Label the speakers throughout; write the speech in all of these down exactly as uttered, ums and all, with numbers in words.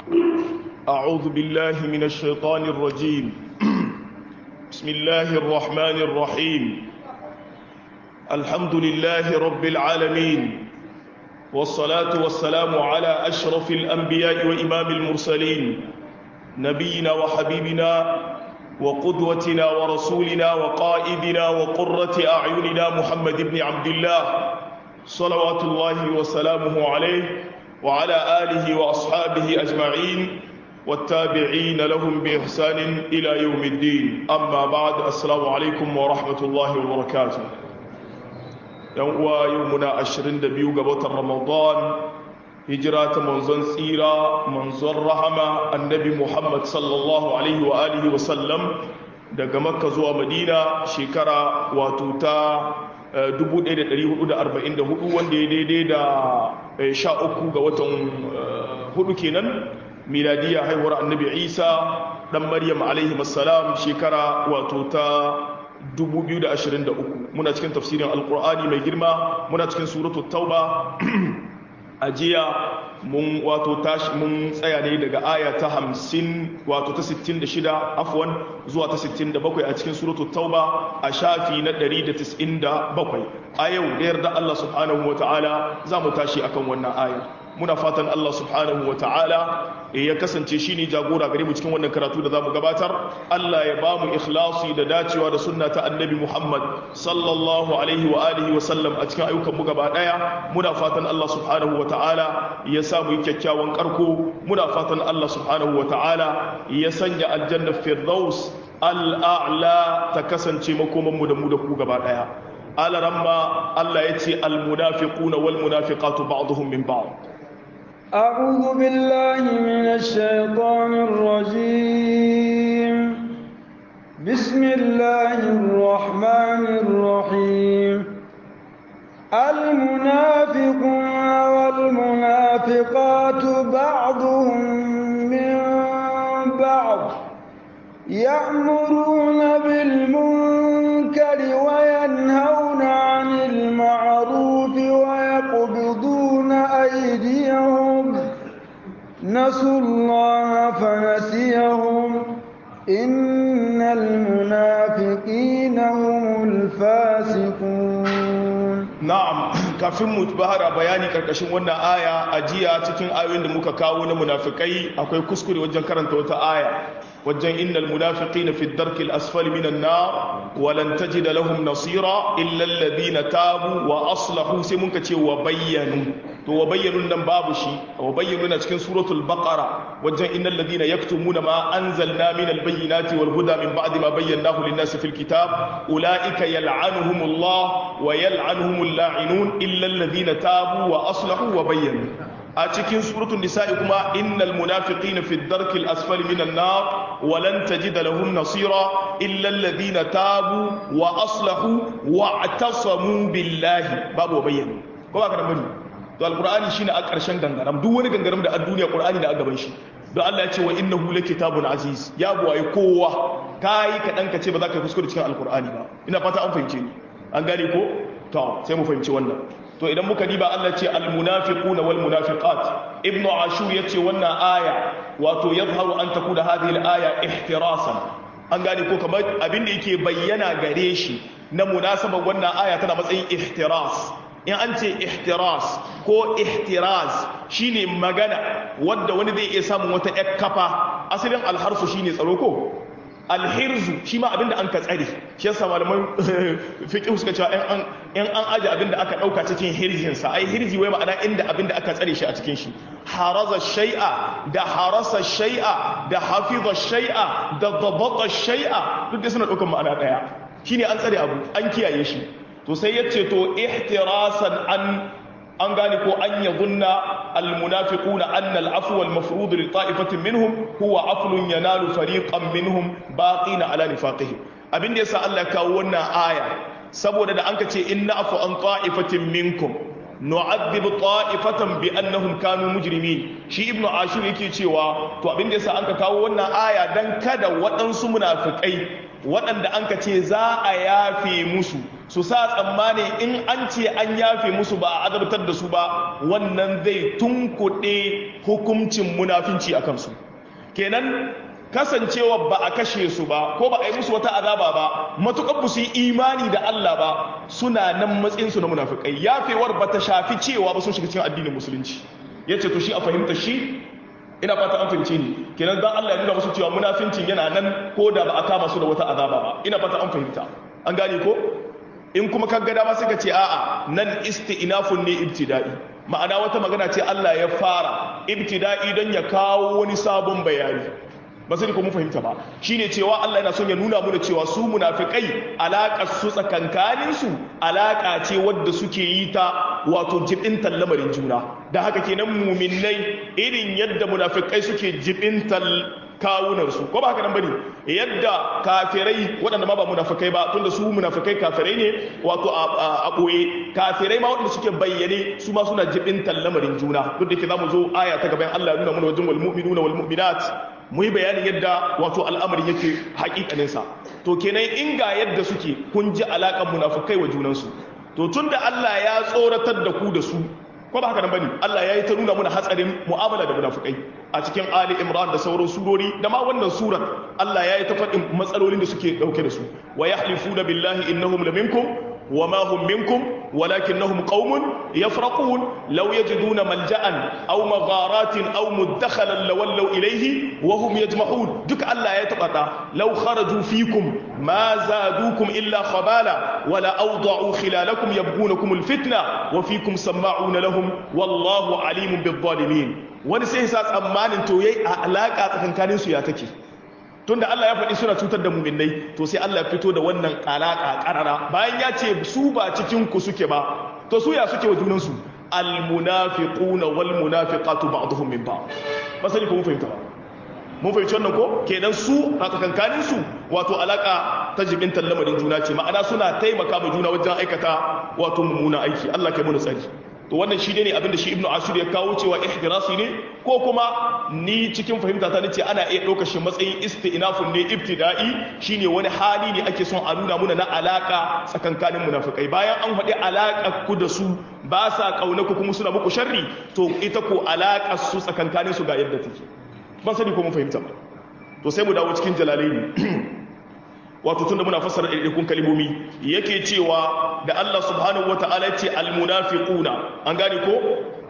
Speaker 1: أعوذ بالله من الشيطان الرجيم بسم الله الرحمن الرحيم الحمد لله رب العالمين والصلاة والسلام على أشرف الأنبياء وإمام المرسلين نبينا وحبيبنا وقدوتنا ورسولنا وقائدنا وقرة أعيننا محمد بن عبد الله صلوات الله وسلامه عليه وعلى آله وأصحابه أجمعين والتابعين لهم بإحسان إلى يوم الدين أما بعد السلام عليكم ورحمة الله وبركاته يوم يومنا عشرين دبيو قبط رمضان هجرة منزل سيرة منزل رحمة النبي محمد صلى الله عليه وآله وسلم daga Makka zuwa Madina shekara wato ta dubu ɗaya da ɗari hudu da arba'in da hudu wanda ya daidai da sha uku ga watan hudu kenan miladiya haihuwar annabi Isa dan Maryam alaihi assalam shekara wato ta dubu biyu da ashirin da uku muna cikin tafsirin alqur'ani mai girma muna cikin suratul tauba ajiya mun wato tashi mun tsaya ne daga aya ta hamsin wato ta sittin da shida afwan zuwa ta sittin da bakwai a cikin suratul tauba a shafi na ɗari da tis'in da bakwai a yau da yarda Allah subhanahu wataala za mu tashi akan wannan aya muna fatan Allah subhanahu wataala ya kasance shine jagora gare mu cikin wannan karatu da zamu gabatar Allah ya bamu ikhlasi da dacewa da sunna ta annabi Muhammad sallallahu alaihi wa alihi wa sallam a cikin ayyukan mu gaba daya muna fatan Allah subhanahu wataala ya sa mu kyakkyawan karko muna fatan Allah subhanahu wataala ya sanya aljanna firdaus al-a'la ta kasance makoman mu da mu da ku gaba daya alaramma Allah yace al-munafiquna wal munafiqatu ba'dhum min ba'd
Speaker 2: أعوذ بالله من الشيطان الرجيم بسم الله الرحمن الرحيم المنافقون والمنافقات بعضهم من بعض يأمرون بالمنكر وينهون عن المعروف ويقبضون أيديهم نسوا الله فنسيهم إن المنافقين هم الفاسقون
Speaker 1: نعم kafin mu bahara bayani karkashin wannan aya a jiya cikin ayoyin da muka kawo na munafikai akwai kuskure wajen karanta wata aya wajen innal munafiqina fi ad-darki al-asfali minan nar wa lan tajida lahum nasira illa alladhina tabu wa aslahu sai mun ce wa bayyanu to wa bayyanun nan babu shi wa bayyanu na cikin suratul baqara wajen innal ladhina yaktumuna ma anzalna minal bayyinati wal huda min ba'di ma bayyanahu lin-nasi fil kitab ulaika yal'anuhumullah wa yal'anuhumul la'inun illa alladhina tabu wa aslahu wa bayyanu a cikin suratul nisa'i kuma innal munafiqina fi ad-darki al-asfali minan nar wa lan tajida lahum nasira illa alladhina tabu wa aslahu wa i'tasamu billahi babu bayyana ko ba ka bane to alqur'ani shine a ƙarshen gangaram duk wani gangaram da a duniya qur'ani da a gaban shi don Allah ya ce wa innahu lakitabun aziz ya buwaye kowa kai ka dan ka ce ba za ka kuskure cikin alqur'ani ba ina fata an fahimce ni an gane ko to sai mu fahimci wannan to idan muka diba Allah ce almunafiquna wal munafiqat ibnu ashur yace wannan aya wato yadhharu an takuna hadhihi al-aya ihtirasan an gane ko kamar abin da yake bayyana gare shi na munasabar wannan aya tana matsayin ihtiras in an ce ihtiras ko ihtiraz shine magana wanda wani zai iya samun wata ƴar kafa asalin alharfu shine tsaro ko alhirzu shi ma abinda an ka tsare shi yasa malaman fiqh suka cewa in an in an aje abinda aka dauka cikin hirzin sa ai hirzi wai ma'ana inda abinda aka tsare shi a cikin shi haraza shay'a da harasa shay'a da hafiza shay'a da dabata shay'a duk da suna daukan ma'ana daya shine an tsare abu an kiyaye shi to sai yace to ihtirasan an an gane ko an yadhunna almunafiquna anna al'afwa al-mafrud li ta'ifatin minhum huwa aflun yanalu fariqan minhum baqina ala nifaqihim abinda yasa Allah kawo wannan aya saboda da anka ce inna afu an ta'ifatin minkum nu'adhib ta'ifatan bi annahum kanu mujrimin shi ibnu ashur yake cewa to abinda yasa anka kawo wannan aya dan kada waɗansu munafikai waɗanda anka ce za a yafe musu su sa tsammani in an ce an yafe musu ba a azabtar da su ba wannan zai tunkuɗe hukuncin munafinci a kansu. Kenan kasancewa ba a kashe su ba ko ba a yi musu wata azaba ba matuƙar ba su yi imani da Allah ba suna nan matsayinsu na munafikai. Yafewar ba ta shafi cewa ba sun shiga cikin addinin musulunci. Ya ce to shi a fahimta shi ina fata an fahimce ni kenan dan Allah ya nuna musu cewa munafincin yana nan ko da ba a kama su da wata azaba ba. Ina fata an fahimta an gane ko in kuma kan ga dama suka ce a'a nan isti'nafun ne ibtida'i ma'ana wata magana ce Allah ya fara ibtida'i don ya kawo wani sabon bayani ba sai ko mu fahimta ba shine cewa Allah yana son ya nuna mana cewa su munafikai alakar su tsakankanin su alaka ce wadda suke yi ta wato jibintan lamarin juna da haka kenan mu'minnai irin yadda munafikai suke jibintan kawunansu ko ba haka nan bane yadda kafirai waɗanda ma ba munafikai ba tunda su munafikai kafirai ne wato a ɓoye kafirai ma waɗanda suke bayyane su ma suna jibintan lamarin juna duk da ke zamu zo aya ta gaban Allah ya nuna mana wajen wal mu'minuna wal mu'minat mu yi bayanin yadda wato al'amari yake haƙiƙanin sa to kenan in ga yadda suke kun ji alaƙar munafikai wa junansu to tunda Allah ya tsoratar da ku da su ko ba haka nan bane Allah ya yi ta nuna mana hatsarin mu'amala da munafikai a cikin Ali Imran da sauran surori da ma wannan surar Allah ya yi ta faɗin matsalolin da suke ɗauke da su wa yahlifuna billahi innahum laminkum wa ma hum minkum walakinnahum qaumun yafraqun law yajiduna malja'an aw magharatin aw mudakhalan lawallaw ilayhi wa hum yajma'un duk Allah ya tabata law kharaju fikum ma zadukum illa khabala wala awda'u khilalakum yabghunakum alfitna wa fikum sama'una lahum wallahu alimun bizzalimin wani sai sa tsammanin to yayi alaka tsakankanin su ya take tunda Allah ya faɗi suna cutar da mu'minnai to sai Allah ya fito da wannan alaka karara bayan ya ce su ba cikin ku suke ba to su ya suke wa junan su almunafiquna walmunafiqatu ba'dhum min ba'd ba sai ko mun fahimta ba mun fahimci wannan ko kenan su a tsakankanin su wato alaka ta jibintan lamarin juna ce ma'ana suna taimaka ma juna wajen aikata wato mummuna aiki Allah kai mu tsari to wannan shi ne abinda shi ibnu ashur ya kawo cewa ihtirasi ne ko kuma ni cikin fahimta ta nace ana iya ɗaukar shi matsayin isti'nafun ne ibtida'i shine wani hali ne ake son a nuna muna na alaka tsakankanin munafikai bayan an faɗi alaka ku da su ba sa kauna ku kuma suna muku sharri to ita ko alaka su tsakankanin su ga yadda take ban sani ko mun fahimta ba to sai mu dawo cikin jalalaini wato tunda muna fassara ɗaiɗaikun kalmomi yake cewa da Allah subhanahu wata'ala ya ce almunafiquna an gane ko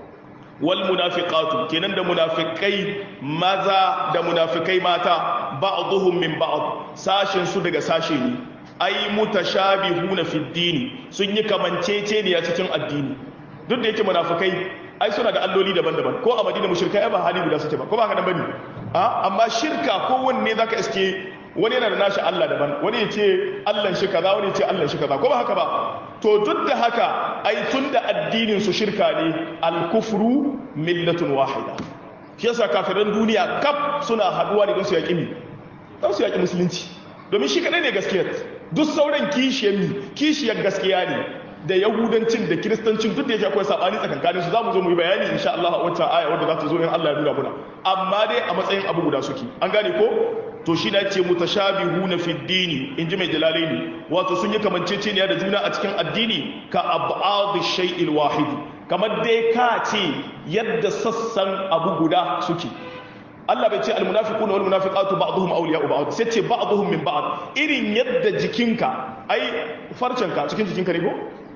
Speaker 1: wal munafiqatu kenan da munafikai maza da munafikai mata ba'dhum min ba'd sashin su daga sashe ne ai mutashabihuna fi dini sun yi kamanceceniya cikin addini duk da yake munafikai ai suna da alloli daban-daban ko a Madina mushrikai ba hali guda suke ba ko ba haka nan bane a amma shirka ko wanne zaka iske wani yana da nashi Allah daban wani ya ce Allahn shi kaza wani ya ce Allahn shi kaza ko ba haka ba to duk da haka ai tun da addinin su shirka ne al-kufru millatun wahida shi yasa kafiran duniya kaf suna haduwa ne don su yaki mi don su yaki musulunci domin shi kadai ne gaskiya duk sauran kishiyar mi kishiyar gaskiya ne da yahudancin da kiristancin duk da yake akwai sabani tsakankanin su zamu zo mu yi bayani insha Allah a wata aya wadda za ta zo in Allah ya nuna muna amma dai a matsayin abu guda suke an gane ko to shi da ce mutashabihuna fi dini inji mai jalalaini wato sun yi kamanceceniya da juna a cikin addini ka ab'ad shay'il wahid kamar dai ka ce yadda sassan abu guda suke Allah bai ce almunafiquna wal munafiqatu ba'dhum awliya'u ba'd sai ce ba'dhum min ba'd irin yadda jikinka ai farcenka cikin jikinka ne ko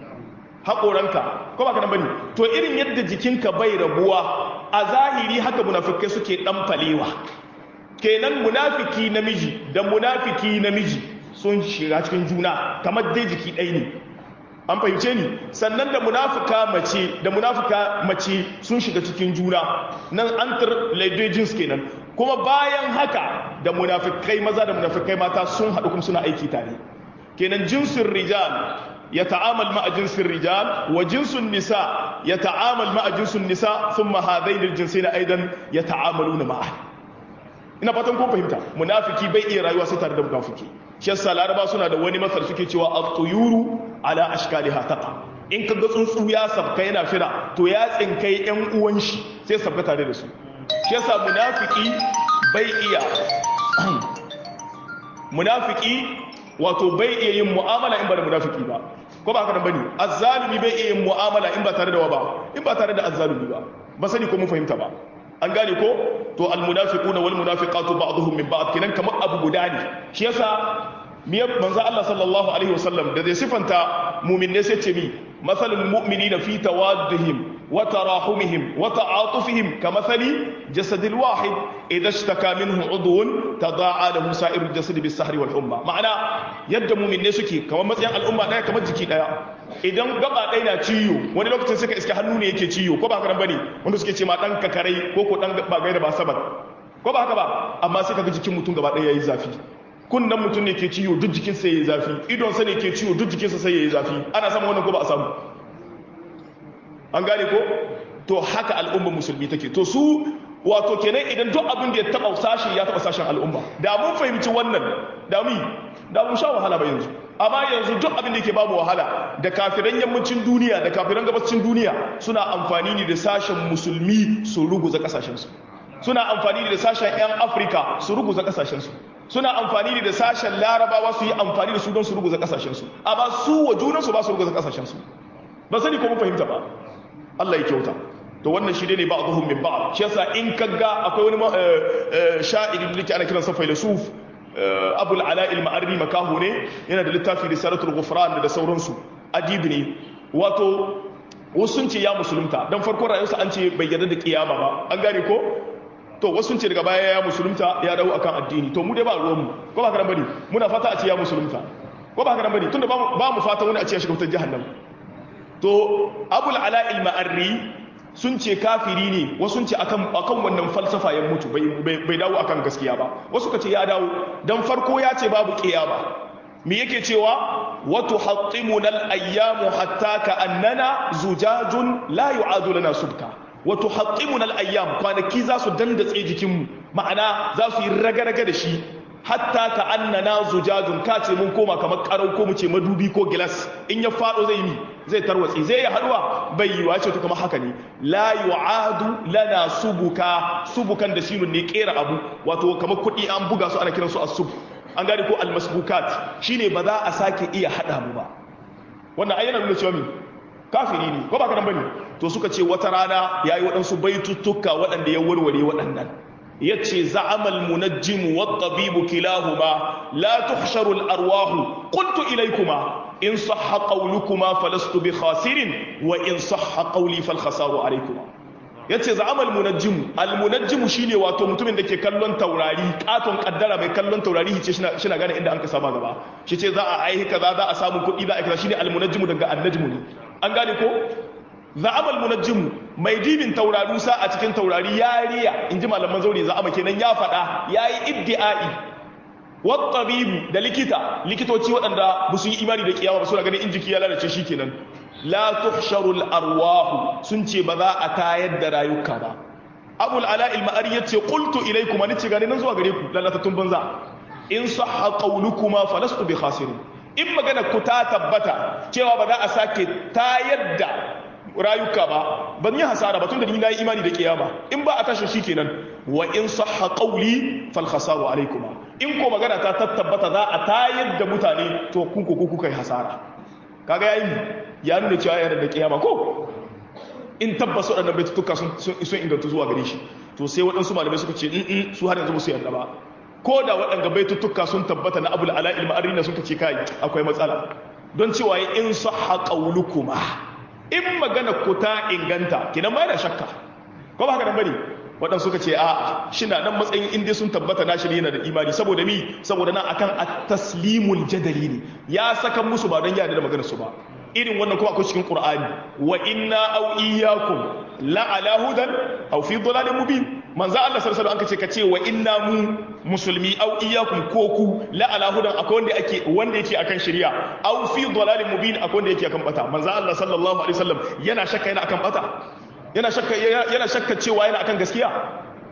Speaker 1: haƙoranka ko ba ka nan bane to irin yadda jikinka bai rabuwa a zahiri haka munafikai suke dan falewa kenan munafiki namiji da munafiki namiji sun shiga cikin juna kamar dai jiki ɗaya ne an fahimce ni sannan da munafika mace da munafika mace sun shiga cikin juna nan antar laidojins kenan kuma bayan haka da munafikai maza da munafikai mata sun haɗu kuma suna aiki tare kenan jinsin rijal ya ta'amal ma'a jinsin rijal wa jinsun nisa ya ta'amal ma'a jinsun nisa thumma hadainil jinsaina aidan ya ta'amaluna ma'a ina fatan kun fahimta munafiki bai iya rayuwa sai tare da munafiki shi yasa laraba suna da wani masar suke cewa at-tuyuru ala ashkaliha taqa in kaga tsuntsu ya sabka yana fira to ya tsinkai yan uwan shi sai sabka tare da su shi yasa munafiki bai iya munafiki wato bai iya yin mu'amala in ba da munafiki ba ko ba haka nan bane azzalimi bai iya mu'amala in ba tare da wa ba in ba tare da azzalimi ba ba sani ko mun fahimta ba an gane ko to almunafiquna wal munafiqatu ba'dhum min ba'd kinan kamar abu guda ne shi yasa miya manzo Allah sallallahu alaihi wasallam da zai sifanta mu'minne sai ce mi masalul mu'minina fi tawaddihim wa tarahumihim wa ta'atufihim kamathali jasadil wahid idha ishtaka minhu udwun tada'a lahu sa'irul jasadi bis sahri wal humma ma'ana yadda mu'minne suke kamar matsayin al'umma daya kamar jiki daya idan gaba ɗaya na ciyo wani lokacin suka iska hannu ne yake ciyo ko ba haka bane wanda suke ce ma dan kakarai ko ko dan ba gaira ba sabat ko ba haka ba amma sai kaga jikin mutum gaba ɗaya yayi zafi kunnan mutum ne ke ciyo duk jikin sa yayi zafi idon sa ne ke ciyo duk jikin sa sai yayi zafi ana samu wannan ko ba a samu an gane ko to haka al'ummar musulmi take to su wato kenan idan duk abin da ya taba sashi ya taba sashen al'umma da mun fahimci wannan da mu da mun sha wahala ba yanzu amma yanzu duk abin da yake babu wahala da kafiran yammacin duniya da kafiran gabacin duniya suna amfani ne da sashen musulmi su ruguza kasashensu suna amfani ne da sashen yan afirka su ruguza kasashensu suna amfani ne da sashen larabawa su yi amfani da su don su ruguza kasashensu amma su wa junansu ba su ruguza kasashensu ba sani ko mun fahimta ba Allah ya kyauta to wannan shi ne ba'dhum min ba'd shi yasa in kaga akwai wani sha'iri da yake ana kiransa filosof abul ala al-ma'arri makahu ne yana da littafi risalatul ghufran da sauransu adibi ne wato wasu sun ce ya musulunta dan farkon rayuwarsa an ce bai yarda da kiyama ba an gane ko to wasu sun ce daga baya ya musulunta ya dawo akan addini to mu dai ba ruwan mu ko ba karan bane muna fata a ce ya musulunta ko ba karan bane tunda ba mu fata wani a ce ya shiga wutar jahannam to abul ala al-ma'arri sun ce kafiri ne wasu sun ce akan akan wannan falsafa ya mutu bai dawo akan gaskiya ba wasu ka ce ya dawo dan farko ya ce babu kiyama me yake cewa wa tuhattimuna al-ayyamu hatta ka annana zujajun la yu'adu lana subka wa tuhattimuna al-ayyam kwanaki za su dandatse jikin mu ma'ana za su yi raga-raga da shi hatta ka annana zujajun ka ce mun koma kamar karau ko mu ce madubi ko gilas in ya fado zai yi zai tarwatsi zai yi haduwa bai yi wace to kamar haka ne la yu'adu lana subuka subukan da shinun ne kera abu wato kamar kudi an buga su ana kiran su as-sub an gane ko al-masbukat shine ba za a sake iya hada mu ba wannan ayyana nuna cewa mi kafiri ne ko ba kana bane to suka ce wata rana yayi wadansu baituttuka waɗanda ya warware waɗannan yace za'amal munajjim wat tabib kilahuma la tuhsharu al arwah qultu ilaykuma in sahha qawlukuma falastu bi khasirin wa in sahha qawli fal khasaru alaykuma yace za'amal munajjim al munajjim shine wato mutumin da ke kallon taurari katon kaddara mai kallon taurari hice shina shina gane inda an ka saba gaba shi ce za a aihi kaza za a samu kuɗi za a kaza shine al munajjim daga an najmu ne an gane ko za'amal munajjim mai dibin tauraru sa a cikin taurari yariya inji malaman zauri za'ama kenan ya faɗa yayi iddi'ai wat tabibu da likita likitoci waɗanda ba su yi imani da kiyama ba suna ganin in jiki ya lalace shikenan la tuhsharul arwah sun ce ba za a tayar da rayuka ba abul ala al ma'ari yace qultu ilaykum ani ce gani nan zuwa gare ku lalatattun banza in sahha qawlukuma falastu bi khasirin in magana ku ta tabbata cewa ba za a sake tayar da rayuka ba ban yi hasara ba tun da ni na yi imani da kiyama in ba a tashi shi kenan wa in sahha qawli fal khasaru alaykuma in ko magana ta tabbata za a tayar da mutane to kun ko kuka yi hasara kaga yayi ya nuna cewa yana da kiyama ko in tabbas wadannan baitutuka sun sun inganta zuwa gare shi to sai waɗansu malamai suka ce in su har yanzu ba su yarda ba ko da waɗanda baitutuka sun tabbata na abul ala il ma'arina suka ce kai akwai matsala don cewa in sahha qawlukuma in magana ku ta inganta kinan ba da shakka ko ba haka nan bane waɗansu suka ce a'a shina nan matsayin inda sun tabbata na shi yana da imani saboda mi saboda nan akan at-taslimul jadali ne ya saka musu ba don yada da maganar su ba irin wannan kuma akwai cikin Qur'ani wa inna aw iyyakum la ala hudan aw fi dhalalin mubin manzo Allah sallallahu alaihi wasallam ce kace wa inna mu musulmi aw iyyakum ko ku la ala hudan akwai wanda yake wanda yake akan shari'a aw fi dhalalin mubin akwai wanda yake akan bata manzo Allah sallallahu alaihi wasallam yana shakka yana akan bata yana shakka yana shakka cewa yana akan gaskiya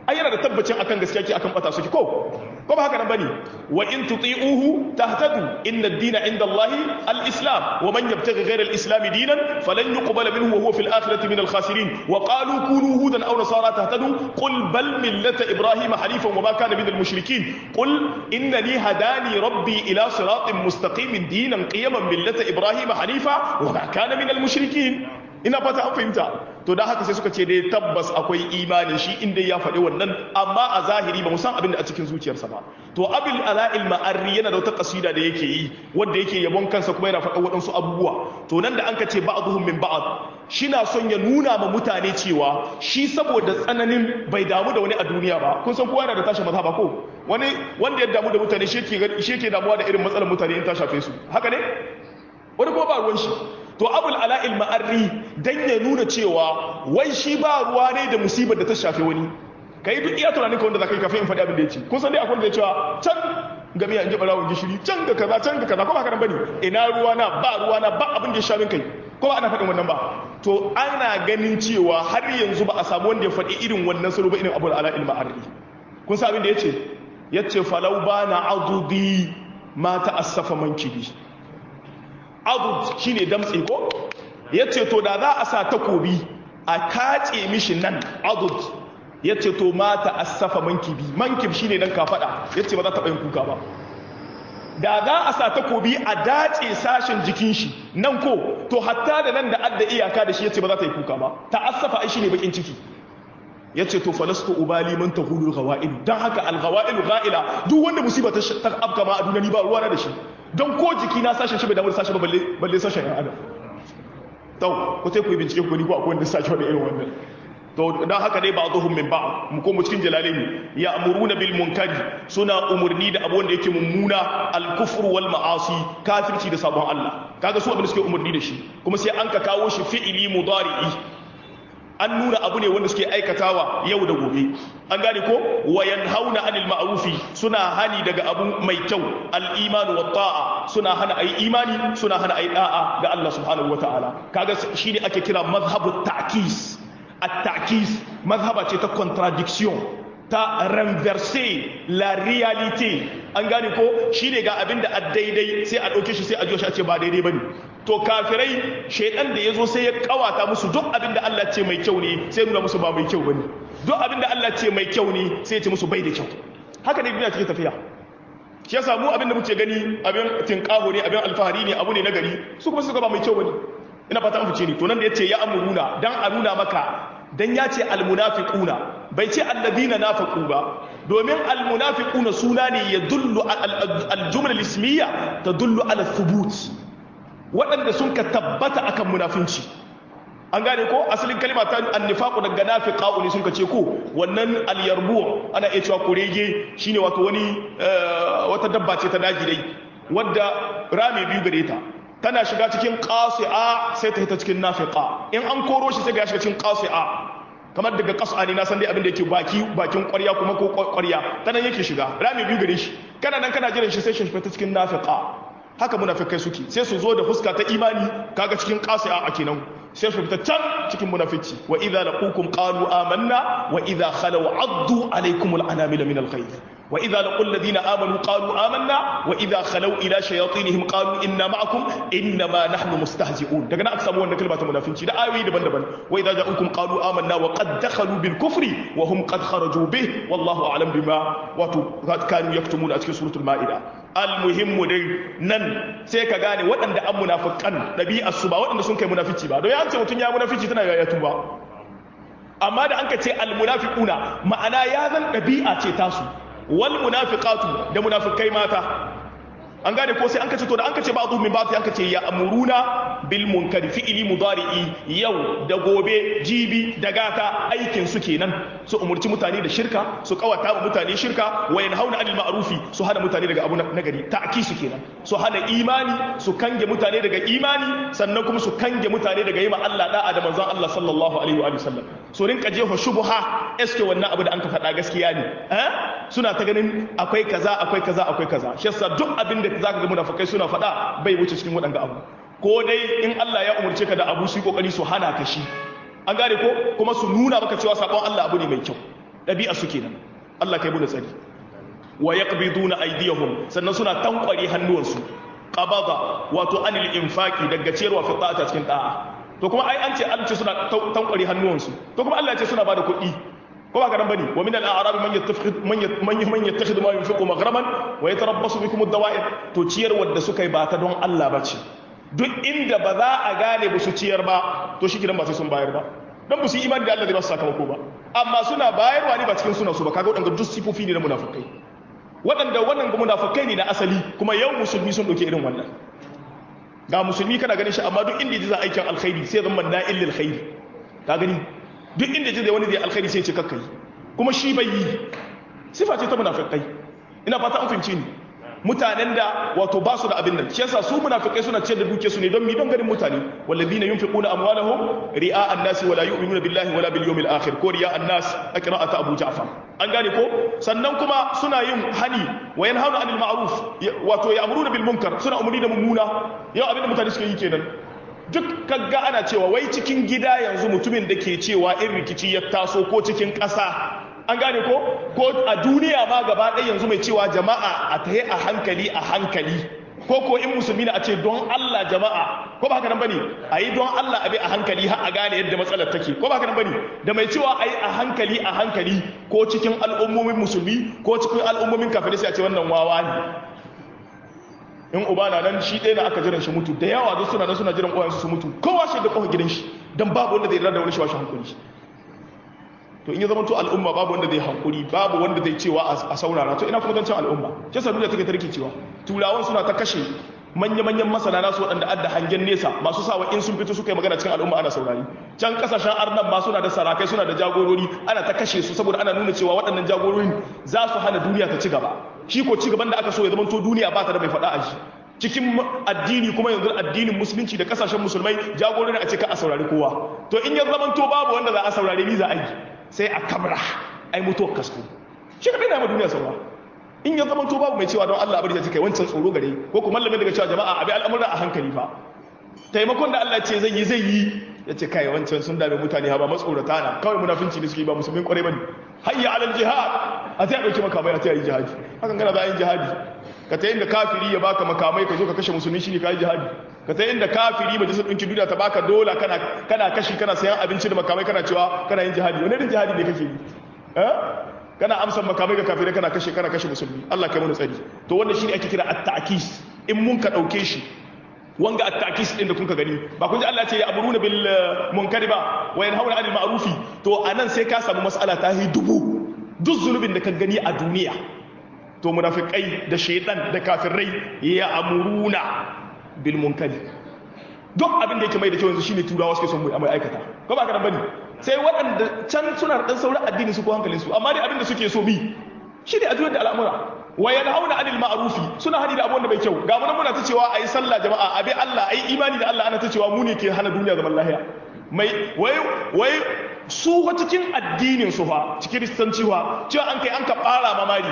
Speaker 1: ai yana da tabbacin akan gaskiya ke akan bata suke ko ko ba haka nan bane wa in tuti'uhu tahtadu inna ad-dina 'inda Allahi al-islam wa man yabtaghi ghayra al-islam dinan falan yuqbala minhu wa huwa fil akhirati min al-khasirin wa qalu kunu hudan aw nasara tahtadu qul bal millata ibrahima hanifan wa ma kana min al-mushrikeen qul innani hadani rabbi ila siratin mustaqimin dinan qiyaman millata ibrahima hanifa wa ma kana min al-mushrikeen ina fata an fahimta to da haka sai suka ce dai tabbas akwai imani shi inda ya faɗi wannan amma a zahiri ba mu san abin da a cikin zuciyarsa ba to abil ala'il ma'arri yana da wata kasida da yake yi wanda yake yabon kansa kuma yana faɗa waɗansu abubuwa to nan da an ka ce ba'dhum min ba'd shi na son ya nuna ma mutane cewa shi saboda tsananin bai damu da wani a duniya ba kun san kowa yana da tashi mazhaba ko wani wanda ya damu da mutane shi yake shi yake damuwa da irin matsalar mutane in ta shafe su haka ne wani kuma ba ruwan shi to abul ala'il ma'arri dan ya nuna cewa wai shi ba ruwa ne da musibar da ta shafe wani kai duk iya tunanin ka wanda zaka yi kafin in faɗi abin da ya ce kun san dai akwai da ya cewa can ga miya in ji barawon gishiri can ga kaza can ga kaza kuma haka nan bane ina ruwa na ba ruwa na ba abin da ya shafe kai ko ba ana faɗin wannan ba to ana ganin cewa har yanzu ba a samu wanda ya faɗi irin wannan salo ba irin abul ala'il ma'arri kun san abin da ya ce ya ce falau bana adudi ma ta'assafa mankibi adud shine damtse ko yace to da za a sa takobi a kace mishi nan adud yace to mata asafa mankibi mankib shine nan ka fada yace ba za ta bayin kuka ba da za a sa takobi a dace sashen jikin shi nan ko to hatta da nan da adda iyaka da shi yace ba za ta yi kuka ba ta asafa ai shine bakin ciki yace to falastu ubali man tahulu ghawail dan haka al ghawail ghaila duk wanda musiba ta afka ma a duniya ni ba ruwa na da shi don ko jiki na sashen shi bai damu da sashen ba balle balle sashen yan adam to ko sai ku yi bincike ku ni ko akwai wanda sashen da irin wannan to dan haka dai ba'dhum min ba'd mu ko mu cikin jalalaini ya amuruna bil munkari suna umurni da abu wanda yake mummuna al kufru wal ma'asi kafirci da sabon Allah kaga su abin da suke umurni da shi kuma sai an ka kawo shi fi'ili mudari'i an nuna abu ne wanda suke aikatawa yau da gobe an gane ko wayan hauna anil ma'rufi suna hani daga abu mai kyau al imanu wat ta'a suna hana ayi imani suna hana ayi da'a ga Allah subhanahu wataala kaga shine ake kira mazhabu ta'kis at ta'kis mazhaba ce ta contradiction ta renverser la réalité an gane ko shine ga abinda a daidai sai a dauke shi sai a jiyo shi a ce ba daidai bane to kafirai shaidan da ya zo sai ya kawata musu duk abinda Allah ce mai kyau ne sai nuna musu ba mai kyau bane duk abinda Allah ce mai kyau ne sai ya ce musu bai da kyau haka ne duniya take tafiya shi yasa mu abinda muke gani abin tinkaho ne abin alfahari ne abu ne na gari su kuma suka ba mai kyau bane ina fata an fice ni to nan da yace ya amuruna dan a nuna maka dan ya ce almunafiquna bai ce alladina nafaqu ba domin almunafiquna suna ne ya dullu aljumla al-ismiyya tadullu ala thubut waɗanda sun ka tabbata akan munafinci an gane ko asalin kalma ta annifaqu daga nafiqa ne sun ka ce ko wannan alyarbu ana iya cewa kurege shine wato wani wata dabba ce ta daji dai wadda rami biyu gare ta tana shiga cikin qasi'a sai ta hita cikin nafiqa in an koro shi sai ga shiga cikin qasi'a kamar daga qas'a ne na san dai abin da yake baki bakin ƙwarya kuma ko ƙwarya tana yake shiga rami biyu gare shi kana nan kana jiran shi sai shi fita cikin nafiqa haka munafikai suke sai su zo da fuska ta imani kaga cikin qasi'a a kenan sai su fita can cikin munafici wa idza laqukum qalu amanna wa idza khalaw addu alaykum al-anamil min al-khayr wa idza laqul ladina amanu qalu amanna wa idza khalaw ila shayatinihim qalu inna ma'akum inna ma nahnu mustahzi'un daga nan aka samu wannan kalma ta munafici da ayoyi daban-daban wa idza ja'ukum qalu amanna wa qad dakhalu bil kufri wa hum qad kharaju bih wallahu a'lam bima wato kanu yaktumuna a cikin suratul ma'ida almuhimmu dai nan sai ka gane waɗanda an munafikan ɗabi'ar su ba waɗanda sun kai munafici ba don ya ce mutum ya munafici tana ya tuba amma da an ka ce almunafiquna ma'ana ya zan ɗabi'a ce tasu wal munafiqatu da munafikai mata an gane ko sai an kace to da an kace ba'dhu min ba'd an kace ya amuruna bil munkari fi'li mudari'i yau da gobe jibi da gata aikin su kenan su umurci mutane da shirka su kawata wa mutane shirka wa yanhauna 'anil ma'rufi su hana mutane daga abu nagari ta'kisu kenan su hana imani su kange mutane daga imani sannan kuma su kange mutane daga yima Allah da'a da manzon Allah sallallahu alaihi wa sallam so rinka jefa shubha eske wannan abu da an ka faɗa gaskiya ne eh suna ta ganin akwai kaza akwai kaza akwai kaza shi yasa duk abin da zaka ga munafikai suna faɗa bai wuce cikin waɗanga abu ko dai in Allah ya umurce ka da abu su yi kokari su hana ka shi an gane ko kuma su nuna maka cewa sabon Allah abu ne mai kyau dabi'a su kenan Allah kai mu tsari wa yaqbiduna aydiyahum sannan suna tankware hannuwansu qabada wato anil infaqi daga ciyarwa fi ta'ata cikin da'a to kuma ai an ce an ce suna tankware hannuwansu to kuma Allah ya ce suna bada kuɗi ko ba karan bane wa min al-a'rab man yattakhid man man yattakhid ma yunfiqu maghraman wa yatarabbasu bikum ad-dawa'ir to ciyarwar da suka yi ba ta don Allah bace duk inda ba za a gane ba su ciyar ba to shi kidan ba sai sun bayar ba dan ba su yi imani da Allah zai ba su sakamako ba amma suna bayarwa ne ba cikin suna su ba kaga wadanda duk sifofi ne na munafikai wadanda wannan ga munafikai ne na asali kuma yau musulmi sun dauke irin wannan ga musulmi kana ganin shi amma duk inda yaji za aikin alkhairi sai zama na'il lil khair ka gani duk inda yaji wani zai alkhairi sai ya ce kakkai kuma shi bai yi sifa ce ta munafikai ina fata an fahimci ni mutanen da wato ba su da abin nan shi yasa su munafikai suna ciyar da duke su ne don mi don ganin mutane walladina yunfiquna amwalahum ri'a an-nas wa la yu'minuna billahi wala bil yawmil akhir ko ri'a an-nas aqra'ata abu ja'far an gane ko sannan kuma suna yin hani wa yanhauna 'anil ma'ruf wato ya'muruna bil munkar suna umurni da mummuna yau abin da mutane suke yi kenan duk kaga ana cewa wai cikin gida yanzu mutumin da ke cewa in rikici ya taso ko cikin ƙasa an gane ko ko a duniya ma gaba ɗaya yanzu mai cewa jama'a a tahe a hankali a hankali ko ko in musulmi na a ce don Allah jama'a ko ba haka nan bane a yi don Allah abi a hankali har a gane yadda matsalar take ko ba haka nan bane da mai cewa a yi a hankali a hankali ko cikin al'ummomin musulmi ko cikin al'ummomin kafirai sai a ce wannan wawa ne in uba na nan shi ɗaya na aka jiran shi mutu da yawa duk suna nan suna jiran uwayensu su mutu kowa shi da kofar gidan shi dan babu wanda zai yarda da wani shi wa shi hankali to in ya zama to al'umma babu wanda zai hankuri babu wanda zai cewa a saurara to ina kuma zancen al'umma ke sa duniya take tarki cewa turawan suna ta kashe manya-manyan masana nasu waɗanda adda hangen nesa masu sawa in sun fito suka yi magana cikin al'umma ana saurari can kasashen arnan ma suna da sarakai suna da jagorori ana ta kashe su saboda ana nuna cewa waɗannan jagororin za su hana duniya ta ci gaba shi ko ci gaban da aka so ya zama to duniya ba ta da mai faɗa a shi cikin addini kuma yanzu addinin musulunci da kasashen musulmai jagororin a ce ka a saurari kowa to in ya zama to babu wanda za a saurare ni za a yi sai a kabra ai mutuwar kasko shi kadai na ma duniya saura in ya zama to babu mai cewa don Allah abin da take wancan tsoro gare ko kuma mallamin daga cewa jama'a abi al'amuran a hankali fa taimakon da Allah ce zai yi zai yi yace kai wancan sun dame mutane ha ba matsorata na kawai munafinci ne suke ba musulmin kwarai bane hayya alal jihad a sai a dauki makamai a sai a yi jihadi hakan kana za a yi jihadi ka ta inda kafiri ya baka makamai ka zo ka kashe musulmi shine ka yi jihadi ka ta inda kafiri majalisar ɗinkin duniya ta baka dola kana kana kashi kana sayan abinci da makamai kana cewa kana yin jihadi wani irin jihadi ne kake yi eh kana amsa makamai ga kafirai kana kashe kana kashe musulmi Allah kai mana tsari to wannan shine ake kira at-ta'kis in mun ka dauke shi wanga at-ta'kis din da kun ka gani ba kun ji Allah ce ya amuruna bil munkari ba wa yanhauna 'anil ma'rufi to anan sai ka samu mas'ala ta hi dubu duk zulubin da ka gani a duniya to munafikai da shaytan da kafirai ya amuruna bil munkari duk abin da yake mai da kyau yanzu shine turawa suke son mu mai aikata ko ba ka bane sai waɗanda can suna da dan sauran addini su ko hankalin su amma dai abin da suke so bi shine a juyar da al'amura wa yanhauna 'anil ma'rufi suna hadi da abun da bai kyau ga mun muna ta cewa ayi sallah jama'a abi Allah ayi imani da Allah ana ta cewa mu ne ke hana duniya zaman lafiya mai wai wai su wa cikin addinin su fa cikin kristanci fa cewa an kai an ka fara mamari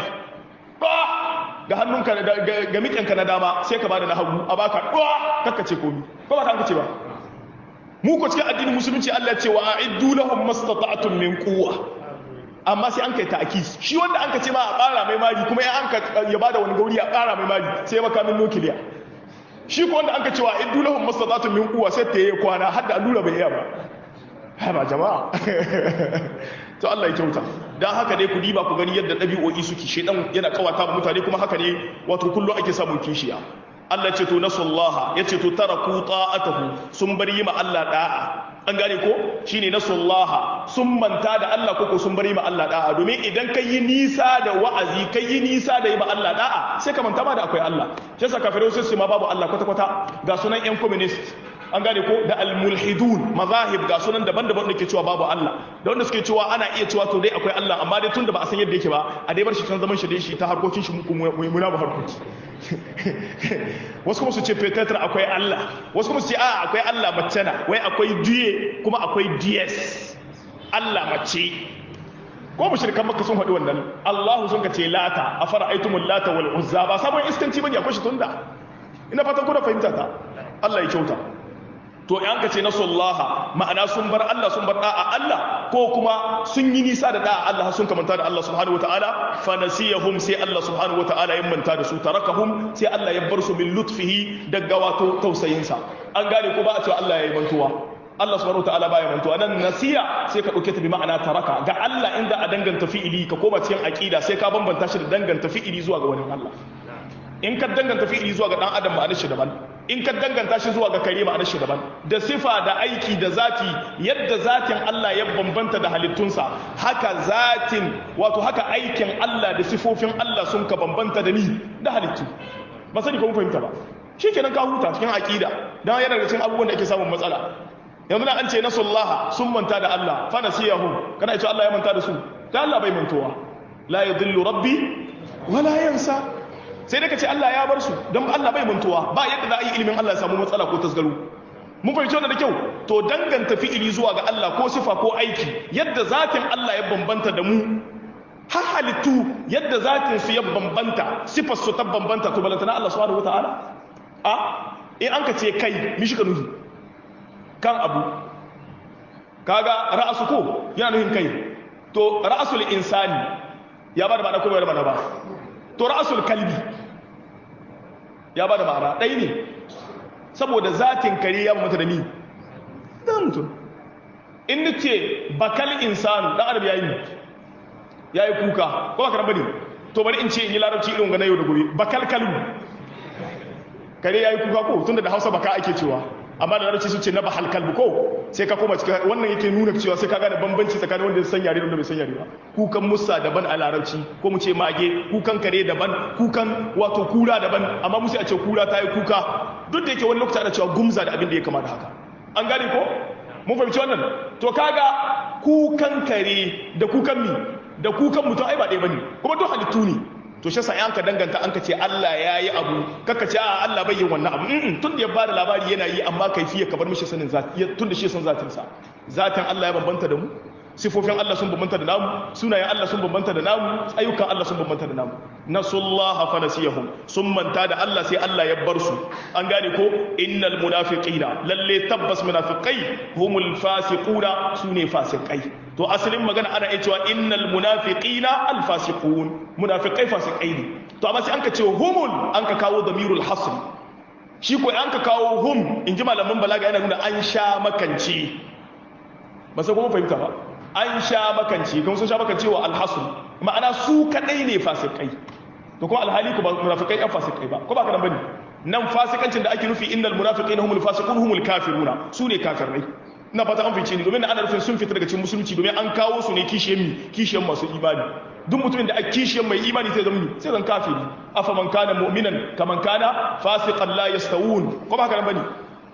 Speaker 1: ga hannunka ga miƙinka na dama sai ka bada na hagu a baka ɗuwa kakkace komi ko ba ka hankace ba mu ko cikin addinin musulunci Allah ce wa a'iddu lahum mastata'tum min quwwa amma sai an kai ta'kis shi wanda an ka ce ma a ƙara mai mari kuma ya an ka ya bada wani gauri a ƙara mai mari sai makamin nukiliya shi ko wanda an ka ce wa a'iddu lahum mastata'tum min quwwa sai ta yi kwana har da allura bai iya ba ha ba jama'a to Allah ya kyauta dan haka dai ku diba ku gani yadda dabi'o'i suke shedan yana kawata ba mutane kuma haka ne wato kullu ake samun kishiya Allah ce to nasullaha yace to taraku ta'atahu sun bari ma Allah da'a an gane ko shine nasullaha sun manta da Allah ko sun bari ma Allah da'a domin idan kai yi nisa da wa'azi kai yi nisa da yi ma Allah da'a sai ka manta ma da akwai Allah shi yasa kafirai sai su ma babu Allah kwata kwata ga sunan yan communist an gane ko da al-mulhidun mazahib ga sunan daban-daban da ke cewa babu Allah da wanda suke cewa ana iya cewa to dai akwai Allah amma dai tunda ba a san yadda yake ba a dai bar shi can zaman shi dai shi ta harkokin shi muna ba harkoki wasu kuma su ce fetetra akwai Allah wasu kuma su ce a akwai Allah mace na wai akwai diye kuma akwai ds Allah mace ko mushrikan makka sun faɗi wannan Allahu sun ka ce lata afara aitumul lata wal uzza ba sabon iskanci bane akwai shi tunda ina fatan kuna fahimta ta Allah ya kyauta to to in ka ce nasullaha ma'ana sun bar Allah sun bar da'a Allah ko kuma sun yi nisa da da'a Allah sun kamanta da Allah subhanahu wataala fa nasiyahum sai Allah subhanahu wataala ya manta da su tarakahum sai Allah ya bar su min lutfihi daga wato tausayinsa an gane ko ba a cewa Allah ya yi mantuwa Allah subhanahu wataala baya mantuwa nan nasiya sai ka dauke ta bi ma'ana taraka ga Allah inda a danganta fi'ili ka koma cikin aqida sai ka bambanta shi da danganta fi'ili zuwa ga wani Allah in ka danganta fi'ili zuwa ga dan adam ma'anar shi daban in ka danganta shi zuwa ga kare ma'anar shi daban da sifa da aiki da zati yadda zatin Allah ya bambanta da halittunsa haka zatin wato haka aikin Allah da sifofin Allah sun ka bambanta da ni da halittu ba sani ko mun fahimta ba shikenan ka huta cikin aqida dan yana da cikin abubuwan da ake samun matsala yanzu na an ce nasullaha sun manta da Allah fa nasiyahum kana ce Allah ya manta da su da Allah bai mantuwa la yadhillu rabbi wala yansa sai da kace Allah ya bar su don Allah bai mantuwa ba yadda za a yi ilimin Allah ya samu matsala ko tasgaro mun fahimci wannan da kyau to danganta fi'ili zuwa ga Allah ko sifa ko aiki yadda zatin Allah ya bambanta da mu har halittu yadda zatin su ya bambanta sifar su ta bambanta to balantana Allah subhanahu wataala a in an ka ce kai mishi ka nuhi kan abu kaga ra'asu ko yana nufin kai to ra'asul insani ya bada ma'ana ko bai bada ba to ra'asul kalbi ya bada ma'ana dai ne saboda zatin kare ya mutu da ni dan mutum in nace bakal insanu dan adam yayi yayi kuka ko baka bane to bari in ce in yi larabci irin ga na yau da gobe bakal kalbu kare yayi kuka ko tunda da Hausa baka ake cewa amma da larabci sun ce na bahal kalbu ko sai ka koma cikin wannan yake nuna cewa sai ka gane bambanci tsakanin wanda ya san yare da wanda bai san yare ba kukan musa daban a larabci ko mu ce mage kukan kare daban kukan wato kura daban amma mu sai a ce kura ta yi kuka duk da yake wani lokaci ana cewa gumza da abin da ya kama da haka an gane ko mun fahimci wannan to kaga kukan kare da kukan mi da kukan mutum ai ba ɗaya bane kuma duk halittu ne to shi sai an ka danganta an ka ce Allah ya yi abu kaka ce a Allah bai yin wannan abu tun da ya bada labari yana yi amma kaifiya ka bar mishi sanin zati tun da shi san zatin sa zatin Allah ya bambanta da mu sifofin Allah sun bambanta da namu sunayen Allah sun bambanta da namu ayyukan Allah sun bambanta da namu nasullaha fa nasiyahum sun manta da Allah sai Allah ya bar su an gane ko innal munafiqina lalle tabbas munafiqai humul fasiquna sune fasikai to asalin magana ana iya cewa innal munafiqina al fasiqun munafiqai fasikai ne to amma sai an ka ce humul an ka kawo damirul hasr shi ko an ka kawo hum inji malaman balaga yana nuna an sha makanci ba sai kuma fahimta ba an sha makanci kuma sun sha makanci wa alhasul ma'ana su kadai ne fasikai to kuma alhali ku ba munafikai an fasikai ba ko ba ka nan bane nan fasikancin da ake nufi innal munafiqina humul fasiqun humul kafiruna su ne kafirai ina fata an fice ni domin ana nufin sun fita daga cikin musulunci domin an kawo su ne kishiyan mi kishiyan masu imani duk mutumin da ake kishiyan mai imani sai zama sai zan kafiri afa man kana mu'minan kaman kana fasiqan la yastawun ko ba ka nan bane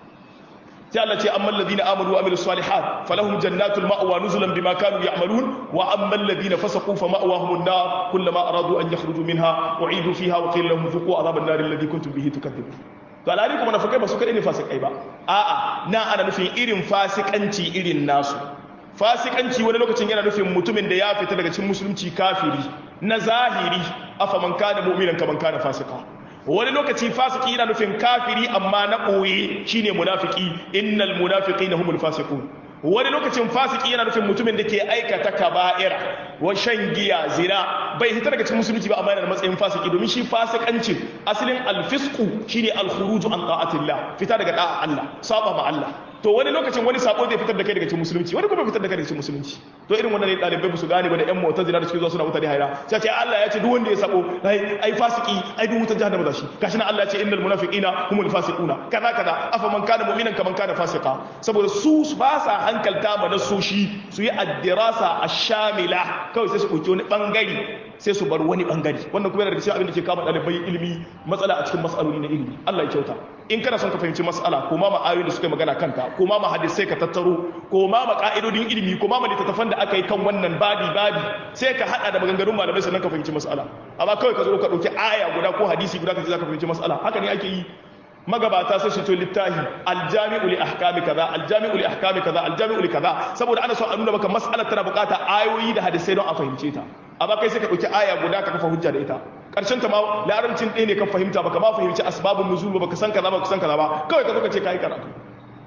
Speaker 1: sai Allah ce amman ladina amanu wa amilus salihat falahum jannatul ma'wa nuzulan bima kanu ya'malun wa amman ladina fasaqu fa ma'wahum an-nar kullama aradu an yakhruju minha u'idu fiha wa qila lahum dhuqu adhaban nar alladhi kuntum bihi tukadzibun to alhali kuma nafikai ba su kadai ne fasikai ba a'a na ana nufin irin fasikanci irin nasu fasikanci wani lokacin yana nufin mutumin da ya fita daga cikin musulunci kafiri na zahiri afa man kana mu'minan kaman kana fasika wani lokaci fasiki yana nufin kafiri amma na ɓoye shine munafiki innal munafiqina humul fasiqun wani lokacin fasiki yana nufin mutumin da ke aikata kaba'ira wa shan giya zina bai hita daga cikin musulunci ba amma yana da matsayin fasiki domin shi fasikancin asalin alfisku shine alkhuruju an ta'atillah fita daga da'a Allah saba ma Allah to wani lokacin wani sako zai fitar da kai daga cikin musulunci wani kuma fitar da kai daga cikin musulunci to irin wannan ne dalibai su gane ba da ƴan mu'tazila da suke zuwa suna mutane haira sai ce Allah ya ce duk wanda ya sako ai ai fasiki ai duk wutar jahannama da shi gashi nan Allah ya ce innal munafiqina humul fasiquna kaza kaza afa man kana mu'minan kaman kana fasiqa saboda su ba sa hankalta ma nasoshi su yi addirasa ash-shamila kawai sai su dauki wani bangare sai su bar wani bangare wannan kuma yana daga cikin abin da ke kama dalibai ilimi matsala a cikin mas'aloli na ilimi Allah ya kyauta in kana son ka fahimci mas'ala ko ma ma'ayoyin da suka yi magana kanta ko ma ma hadisai ka tattaro ko ma ma ka'idodin ilimi ko ma ma littattafan da aka yi kan wannan babi babi sai ka hada da maganganun malamai sannan ka fahimci mas'ala amma kawai ka zo ka dauki aya guda ko hadisi guda ka ce zaka fahimci mas'ala haka ne ake yi magabata sai su to littahi aljami'u li ahkami kaza aljami'u li ahkami kaza aljami'u li kaza saboda ana so a nuna maka mas'alar tana bukata ayoyi da hadisai don a fahimce ta amma kai sai ka dauki aya guda ka kafa hujja da ita karshen ta ma larabcin ɗaya ne ka fahimta baka ma fahimci asbabun nuzul ba baka san kaza ba baka san kaza ba kawai ka zo ka ce kai karatu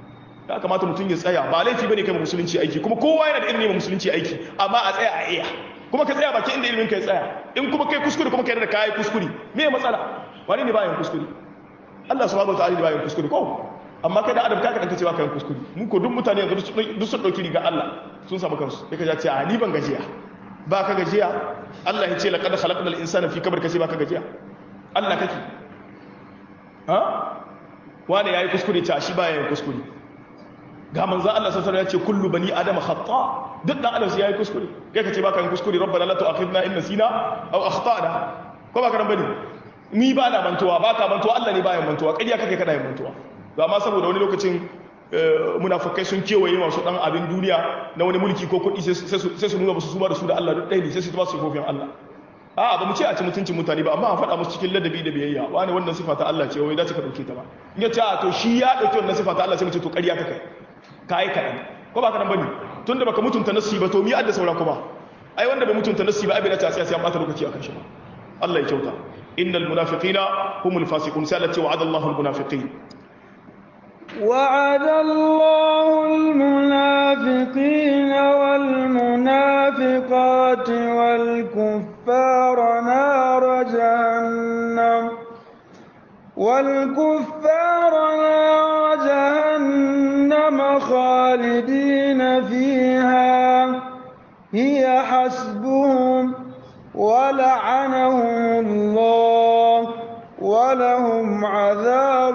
Speaker 1: ya kamata mutum ya tsaya ba laifi bane kai musulunci aiki kuma kowa yana da irin musulunci aiki amma a tsaya a iya kuma ka tsaya baki inda ilimin ka ya tsaya in kuma kai kuskure kuma kai da kai kuskure me matsala wani ne bayan kuskure Allah subhanahu wataala ne bayan kuskure ko amma kai da adam ka ka danka cewa kai kuskure mun ko duk mutane yanzu duk sun dauki riga Allah sun samu kansu sai ka ja ce a ni ban gajiya ba ka gajiya Allah ya ce laqad khalaqnal insana fi kabr kace ba ka gajiya Allah kake ha wani yayi kuskure ta shi baya yin kuskure ga manzo Allah sallallahu alaihi wasallam ya ce kullu bani adam khata duk dan adam sai yayi kuskure kai kace baka yin kuskure rabbana la tu'akhidna in nasina aw akhtana ko baka ran bane ni ba na mantuwa baka mantuwa Allah ne baya mantuwa kariya kake kada yin mantuwa to amma saboda wani lokacin munafikai sun kewaye masu dan abin duniya na wani mulki ko kuɗi sai su nuna basu su ba da su da Allah duk ɗaya ne sai su ba su kofin Allah a ba mu ce a ci mutuncin mutane ba amma a faɗa musu cikin ladabi da biyayya wani wannan sifa ta Allah ce wai dace ka dauke ta ba in ya ce a to shi ya dauki wannan sifa ta Allah sai mu ce to ƙarya ka kai kai kaɗan ko ba ka nan bane tunda baka mutunta nasi ba to mi adda saura kuma ai wanda bai mutunta nasi ba ai bai dace sai sai an bata lokaci akan shi ba Allah ya kyauta innal munafiqina humul fasiqun sai Allah ce wa'ada Allahu al munafiqin
Speaker 2: وعد الله المنافقين والمنافقات والكفار نار جهنم والكفار نار جهنم خالدين فيها هي حسبهم ولعنهم الله ولهم عذاب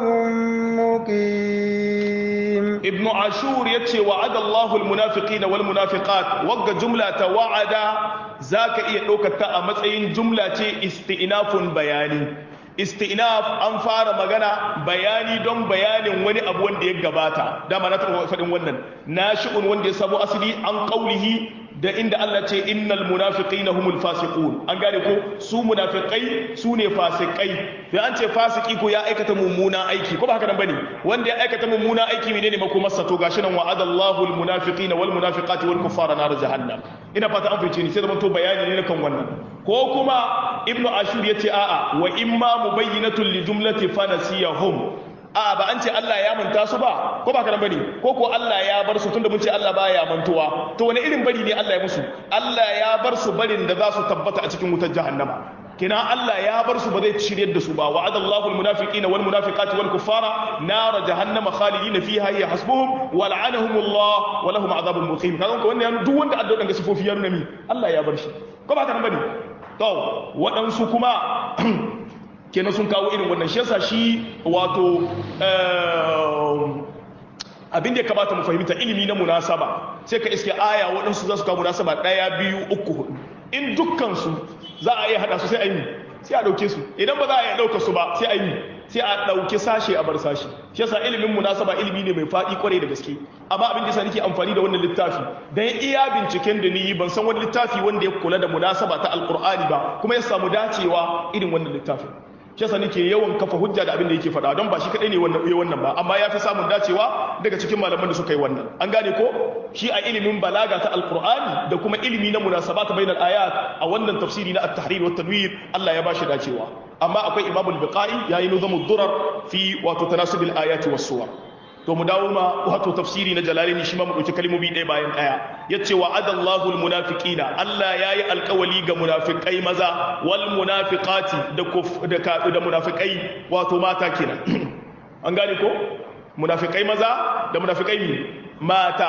Speaker 2: مقيم
Speaker 1: ابن عاشور يتشي وعد الله المنافقين والمنافقات وقع جملة وعد ذاك إيه لوكتا أمسين جملة استئناف بياني استئناف an fara magana bayani don bayanin wani abu wanda ya gabata dama na taɓa faɗin wannan nashi'un wanda ya samu asali an qaulihi da inda Allah ce innal munafiqina humul fasiqun an gane ko su munafiqai su ne fasikai da an ce fasiki ko ya aikata mummuna aiki ko ba haka nan bane wanda ya aikata mummuna aiki menene makomarsa to gashi nan wa'adallahu al munafiqina wal munafiqati wal kuffara nar jahannam ina fata an fice ni sai zaman to bayani ne kan wannan ko kuma ibnu ashur yace a'a wa imma mubayyinatun li jumlati fanasiyahum a ba an ce Allah ya manta su ba ko ba kana bane ko ko Allah ya bar su tunda mun ce Allah baya mantuwa to wani irin bari ne Allah ya musu Allah ya bar su barin da za su tabbata a cikin wutar jahannama kina Allah ya bar su ba zai shiryar da su ba wa'adallahu almunafiqina wal munafiqati wal kuffara nar jahannama khalidina fiha hiya hasbuhum wa la'anahumullah wa lahum adhabun muqim kaga ko wannan duk wanda addu'a ga sifofi ya nuna mi Allah ya bar shi ko ba kana bane to waɗansu kuma kenan sun kawo irin wannan shi yasa shi wato abin da ya kamata mu fahimta ilimi na munasaba sai ka iske aya waɗansu za su kawo munasaba ɗaya biyu uku hudu in dukkansu za a iya haɗa su sai a yi sai a ɗauke su idan ba za a iya ɗauka su ba sai a yi sai a ɗauki sashe a bar sashe shi yasa ilimin munasaba ilimi ne mai faɗi kwarai da gaske amma abin da yasa nake amfani da wannan littafi dan iya binciken da ni yi ban san wani littafi wanda ya kula da munasaba ta alqur'ani ba kuma ya samu dacewa irin wannan littafin shi yasa nake yawan kafa hujja da abin da yake faɗa don ba shi kadai ne wannan wannan ba amma ya fi samun dacewa daga cikin malaman da suka yi wannan an gane ko shi a ilimin balaga ta alqur'ani da kuma ilimi na munasabat bainal ayat a wannan tafsiri na at-tahrir wa tanwir Allah ya bashi dacewa amma akwai imam al-biqai yayi nuzamud durar fi wato tanasubil ayati was suwar to mu dawo ma wato tafsiri na jalalini shi ma mu dauki kalmomi ɗaya bayan ɗaya yace wa adallahu almunafiqina Allah yayi alƙawali ga munafikai maza wal munafiqati da da da munafikai wato mata kenan an gane ko munafikai maza da munafikai mata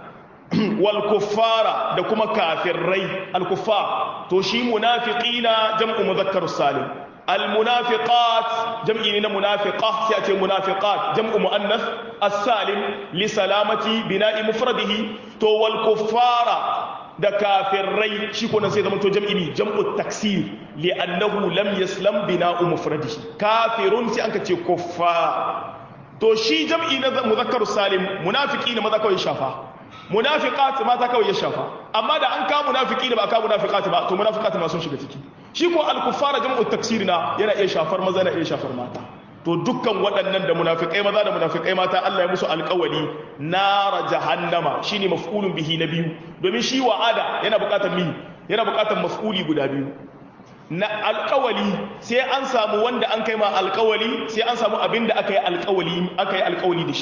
Speaker 1: wal kuffara da kuma kafirai al kuffar to shi munafiqina jam'u mudhakkar salim المنافقات جمع منافقة سيأتي منافقات جمع مؤنث السالم لسلامة بناء مفرده تو الكفار da kafirai shi ko nan sai zama to jam'i ne jam'u taksir li'annahu lam yaslam bina'u mufradihi kafirun sai anka ce kuffar to shi jam'i na muzakkar salim munafiki ne maza kawai shafa munafiqat mata kawai ya shafa amma da an ka munafiki da ba ka munafiqat ba to munafiqat ma sun shiga ciki shi ko al-kuffara jam'u taksir na yana iya shafar maza na iya shafar mata to dukkan waɗannan da munafikai maza da munafikai mata Allah ya musu alƙawari nar jahannama shine maf'ulun bihi na biyu domin shi wa'ada yana buƙatar mi yana buƙatar maf'uli guda biyu na alƙawali sai an samu wanda an kai ma alƙawali sai an samu abinda aka yi alƙawali aka yi alƙawali da shi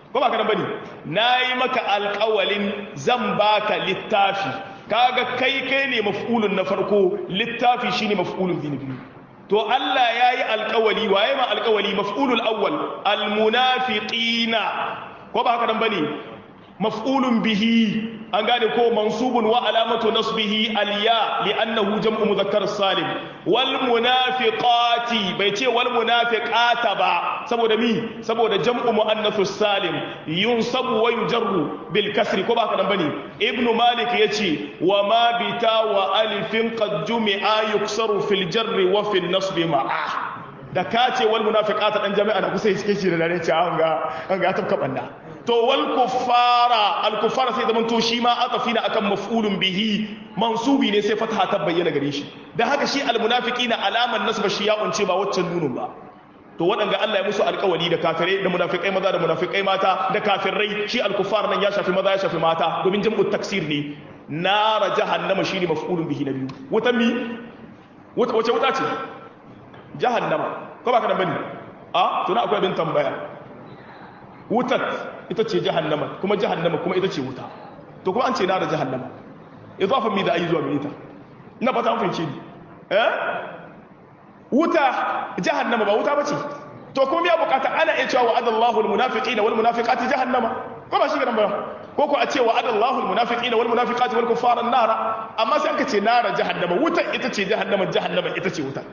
Speaker 1: ko ba ka bane nayi maka alƙawalin zan baka littafi kaga kai kai ne maf'ulun na farko littafi shine maf'ulun bi biyu to Allah yayi alƙawali waye ma alƙawali maf'ulul awwal almunafiqina ko ba haka dan bane maf'ulun bihi an gane ko mansubun wa alamatu nasbihi alya li'annahu jam'u mudhakkar salim wal munafiqati bai ce wal munafiqata ba saboda mi saboda jam'u muannathus salim yunsabu wa yujarru bil kasri ko ba haka dan bane ibnu malik yace wa ma bita wa alifin qad jumi'a yuksaru fil jarri wa fil nasbi ma'a da ka ce wal munafiqata dan jami'a da kusa yake shi da dare ce an ga an ga tafka banda to wal kuffara al kuffara sai zaman to shi ma atafina akan maf'ulun bihi mansubi ne sai fataha ta bayyana gare shi dan haka shi al munafiqina alaman nasba shi ya unce ba waccan nunun ba to waɗanda Allah ya musu alƙawari da kafirai da munafikai maza da munafikai mata da kafirai shi al kuffar nan ya shafi maza ya shafi mata domin jam'u taksir ne nar jahannama shine maf'ulun bihi na biyu wutan mi wace wuta ce jahannama ko ba ka da bane a to na akwai abin tambaya wutat ita ce jahannama kuma jahannama kuma ita ce wuta to kuma an ce na da jahannama idafa mi da ayi zuwa mi ita ina fata an fahimce ni eh wuta jahannama ba wuta bace to kuma ya bukata ana iya cewa wa'adallahu almunafiqina wal munafiqati jahannama ko ba shi ga nan ba ko ko a ce wa'adallahu almunafiqina wal munafiqati wal kuffara an-nara amma sai aka ce nara jahannama wuta ita ce jahannama jahannama ita ce wuta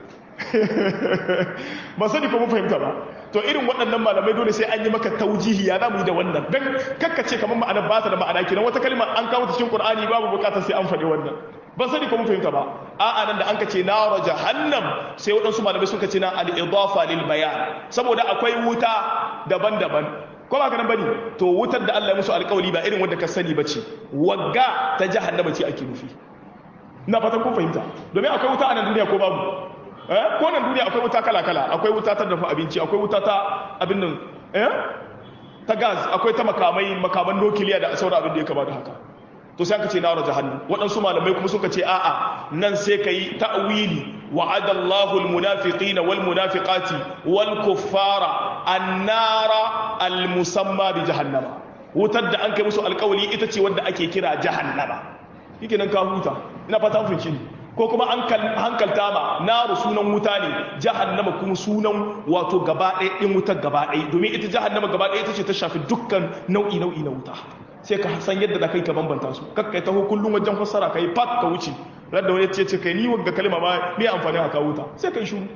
Speaker 1: ba sani ko mun fahimta ba to irin waɗannan malamai dole sai an yi maka taujihi ya zamu yi da wannan dan kakkace kamar ma'ana ba ta da ma'ana kenan wata kalma an kawo ta cikin Qur'ani babu bukatar sai an faɗi wannan ba sani ko mun fahimta ba a'a nan da an kace nar jahannam sai waɗansu malamai suka ce na al-idafa lil bayan saboda akwai wuta daban-daban ko ba ka nan bane to wutar da Allah ya musu alƙawari ba irin wanda ka sani bace wagga ta jahannama ce ake nufi ina fatan kun fahimta domin akwai wuta a nan duniya ko babu eh ko nan duniya akwai wuta kala kala akwai wuta ta dafa abinci akwai wuta ta abin nan eh ta gas akwai ta makamai makaman nukiliya da sauran abin da ya kamata haka to sai aka ce nar jahannam waɗansu malamai kuma suka ce a'a nan sai kai ta'wili wa'ada Allahu almunafiqina wal munafiqati wal kuffara an-nara al-musamma bi jahannama wutar da an kai musu alƙawari ita ce wanda ake kira jahannama yake nan ka huta ina fata mun fahimci ko kuma an hankalta ma naru sunan wuta ne jahannama kuma sunan wato gaba ɗaya ɗin wutar gaba ɗaya domin ita jahannama gaba ɗaya ita ce ta shafi dukkan nau'i nau'i na wuta sai ka san yadda da kai ka bambanta su kakkai taho kullum wajen fassara kai fat ka wuce radda wani ce ce kai ni wagga kalma ma me amfani a kawo ta sai kai shiru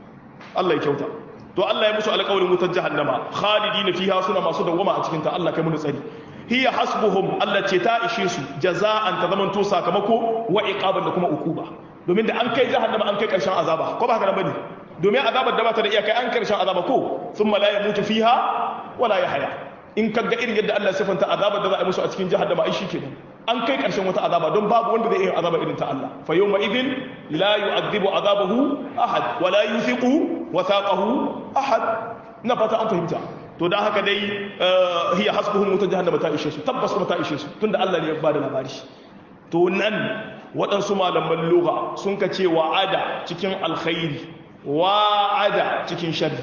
Speaker 1: Allah ya kyauta to Allah ya musu alƙawarin wutar jahannama khalidina fiha suna masu dawwama a cikin ta Allah kai mu tsari hiya hasbuhum Allah ce ta ishe su jaza'an ta zaman to sakamako wa iqaban da kuma ukuba domin da an kai jahannama an kai karshen azaba ko ba haka nan bane domin azabar da ba ta da iyaka an karshen azaba ko thumma la yamutu fiha wala yahya in kaga irin yadda Allah sifanta azabar da za a musu a cikin jahannama ai shikenan an kai karshen wata azaba don babu wanda zai yi azaba irin ta Allah fa yawma idhin la yu'adhibu azabahu ahad wa la yuthiqu wathaqahu ahad na fata an fahimta to dan haka dai hiya hasbuhum wuta jahannama ta ishe su tabbas kuma ta ishe su tunda Allah ne ya bada labari to nan waɗansu malaman lugha sun ka ce wa'ada cikin alkhairi wa'ada cikin sharri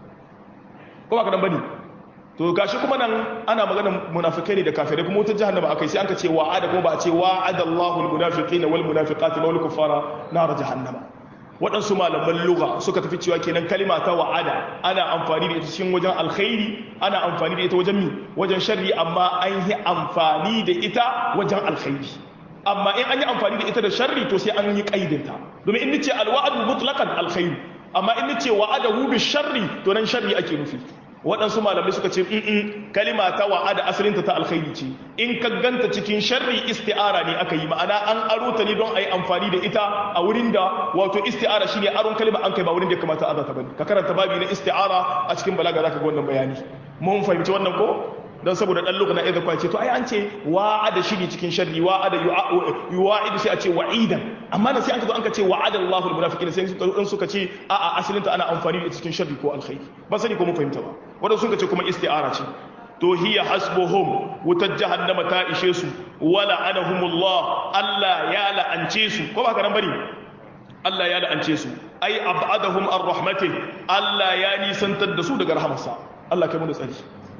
Speaker 1: ko ba ka dan bane to gashi kuma nan ana magana munafikai ne da kafirai kuma wutar jahannama akai sai an ka ce wa'ada kuma ba a ce wa'ada Allahu almunafiqina wal munafiqati wal kuffara nar jahannama waɗansu malaman lugha suka tafi cewa kenan kalima ta wa'ada ana amfani da ita cikin wajen alkhairi ana amfani da ita wajen mi wajen sharri amma an yi amfani da ita wajen alkhairi amma in an yi amfani da ita da sharri to sai an yi kaidinta domin in nace alwa'du mutlaqan alkhairi amma in nace wa'adahu bi sharri to nan sharri ake nufi waɗansu malamai suka ce in kalima ta wa'ada asalinta ta alkhairi ce in ka ganta cikin sharri isti'ara ne aka yi ma'ana an aro ta ne don a yi amfani da ita a wurin da wato isti'ara shine aron kalima an kai ba wurin da ya kamata a zata bane ka karanta babi na isti'ara a cikin balaga zaka ga wannan bayani mun fahimci wannan ko don saboda dan lokacin da ya zakwa ce to ai an ce wa'ada shi ne cikin sharri wa'ada yuwa'idu sai a ce wa'idan amma da sai an ka zo an ka ce wa'ada Allahu al-munafiqina sai sun suka ce a a asalinta ana amfani da cikin sharri ko alkhairi ba sani ko mun fahimta ba wanda sun ka ce kuma isti'ara ce to hiya hasbuhum wutar jahannama ta ishe su wala anahumullah Allah ya la'ance su ko ba ka nan bane Allah ya la'ance su ai abadahum ar-rahmatih Allah ya nisantar da su daga rahamarsa Allah kai mu da tsari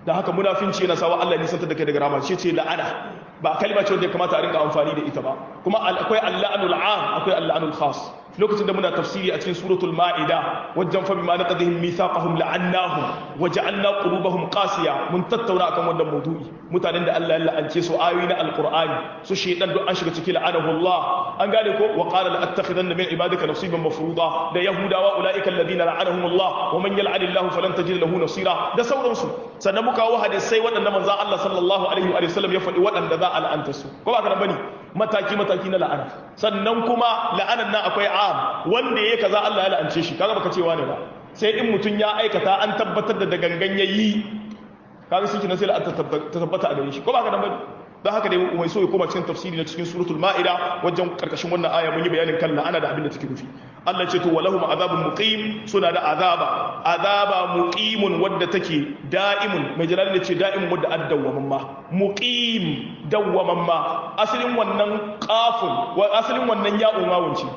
Speaker 1: da haka munafinci yana sawa Allah ya nisanta da kai daga rahama shi ce la'ana ba kalma ce wanda ya kamata a rinka amfani da ita ba kuma akwai al-la'nul 'am akwai al-la'nul khas lokacin da muna tafsiri a cikin suratul ma'ida wajen fa bima naqadihim mithaqahum la'annahum wa ja'alna qulubahum qasiya mun tattauna akan wannan maudu'i mutanen da Allah ya la'ance su ayoyi na alqur'ani su shedan duk an shiga cikin la'anahu Allah an gane ko wa qala la attakhidanna min ibadika nasiban mafruḍa da yahudawa ulaika alladhina la'anahum Allah wa man yal'anillahu falan tajid lahu nasira da sauransu sannan muka kawo hadisai waɗanda manzo Allah sallallahu alaihi wa sallam ya faɗi waɗanda za a la'anta su ko ba ka bane mataki mataki na la'ana sannan kuma la'anan nan akwai am wanda yake kaza Allah ya la'ance shi kaga baka cewa ne ba sai in mutun ya aikata an tabbatar da gangan yayi kaga shi kina sai la'anta ta tabbata a gare shi ko ba ka dan bane dan haka dai mai so ya koma cikin tafsiri na cikin suratul ma'ida wajen karkashin wannan aya mun yi bayanin kan la'ana da abin da take nufi Allah ce to walahum azabun muqim suna da azaba azaba muqimun wadda take da'imun mai jalal ne ce da'imun wadda addawwaman ma muqim dawwaman ma asalin wannan qafun wa asalin wannan ya'u mawunci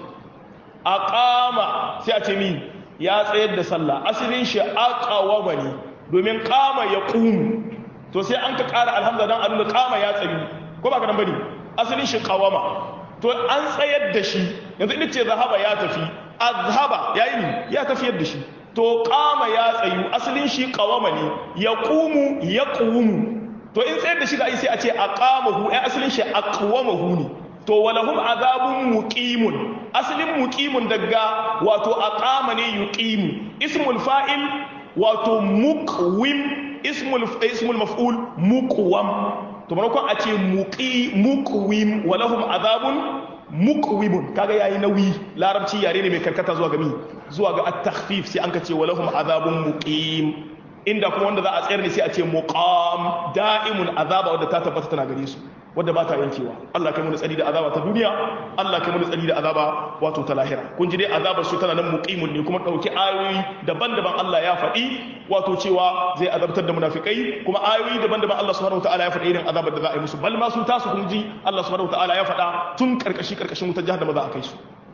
Speaker 1: aqama sai a ce min ya tsayar da sallah asalin shi aqawama ne domin qama yaqumu to sai an ka ƙara alhamza dan annu qama ya tsayu ko ba ka nan bane asalin shi qawama to an tsayar da shi yanzu ina ce zahaba ya tafi azhaba yayi ni ya tafiyar da shi to qama ya tsayu asalin shi qawama ne yaqumu yaqumu to in tsayar da shi da ai sai a ce aqamahu ai asalin shi aqwamahu ne to walahum azabun muqimun asalin muqimun daga wato aqama ne yuqimu ismul fa'il wato muqwim ismul ismul maf'ul muqwam to manakon a ce muqi muqwim walahum azabun muqwimun kaga yayi nauyi larabci yare ne mai karkata zuwa ga mi zuwa ga at-takhfif sai an ka ce walahum azabun muqim inda kuma wanda za a tsayar ne sai a ce muqam da'imun azaba wadda ta tabbata tana gare su wadda ba ta yankewa Allah kai mu tsari da azaba ta duniya Allah kai mu tsari da azaba wato ta lahira kun ji dai azabar su tana nan muqimun ne kuma dauki ayoyi daban-daban Allah ya faɗi wato cewa zai azabtar da munafikai kuma ayoyi daban-daban Allah subhanahu wataala ya faɗi irin azabar da za a yi musu bal ma su tasu kun ji Allah subhanahu wataala ya faɗa tun karkashi karkashin wutar jahannama za a kai su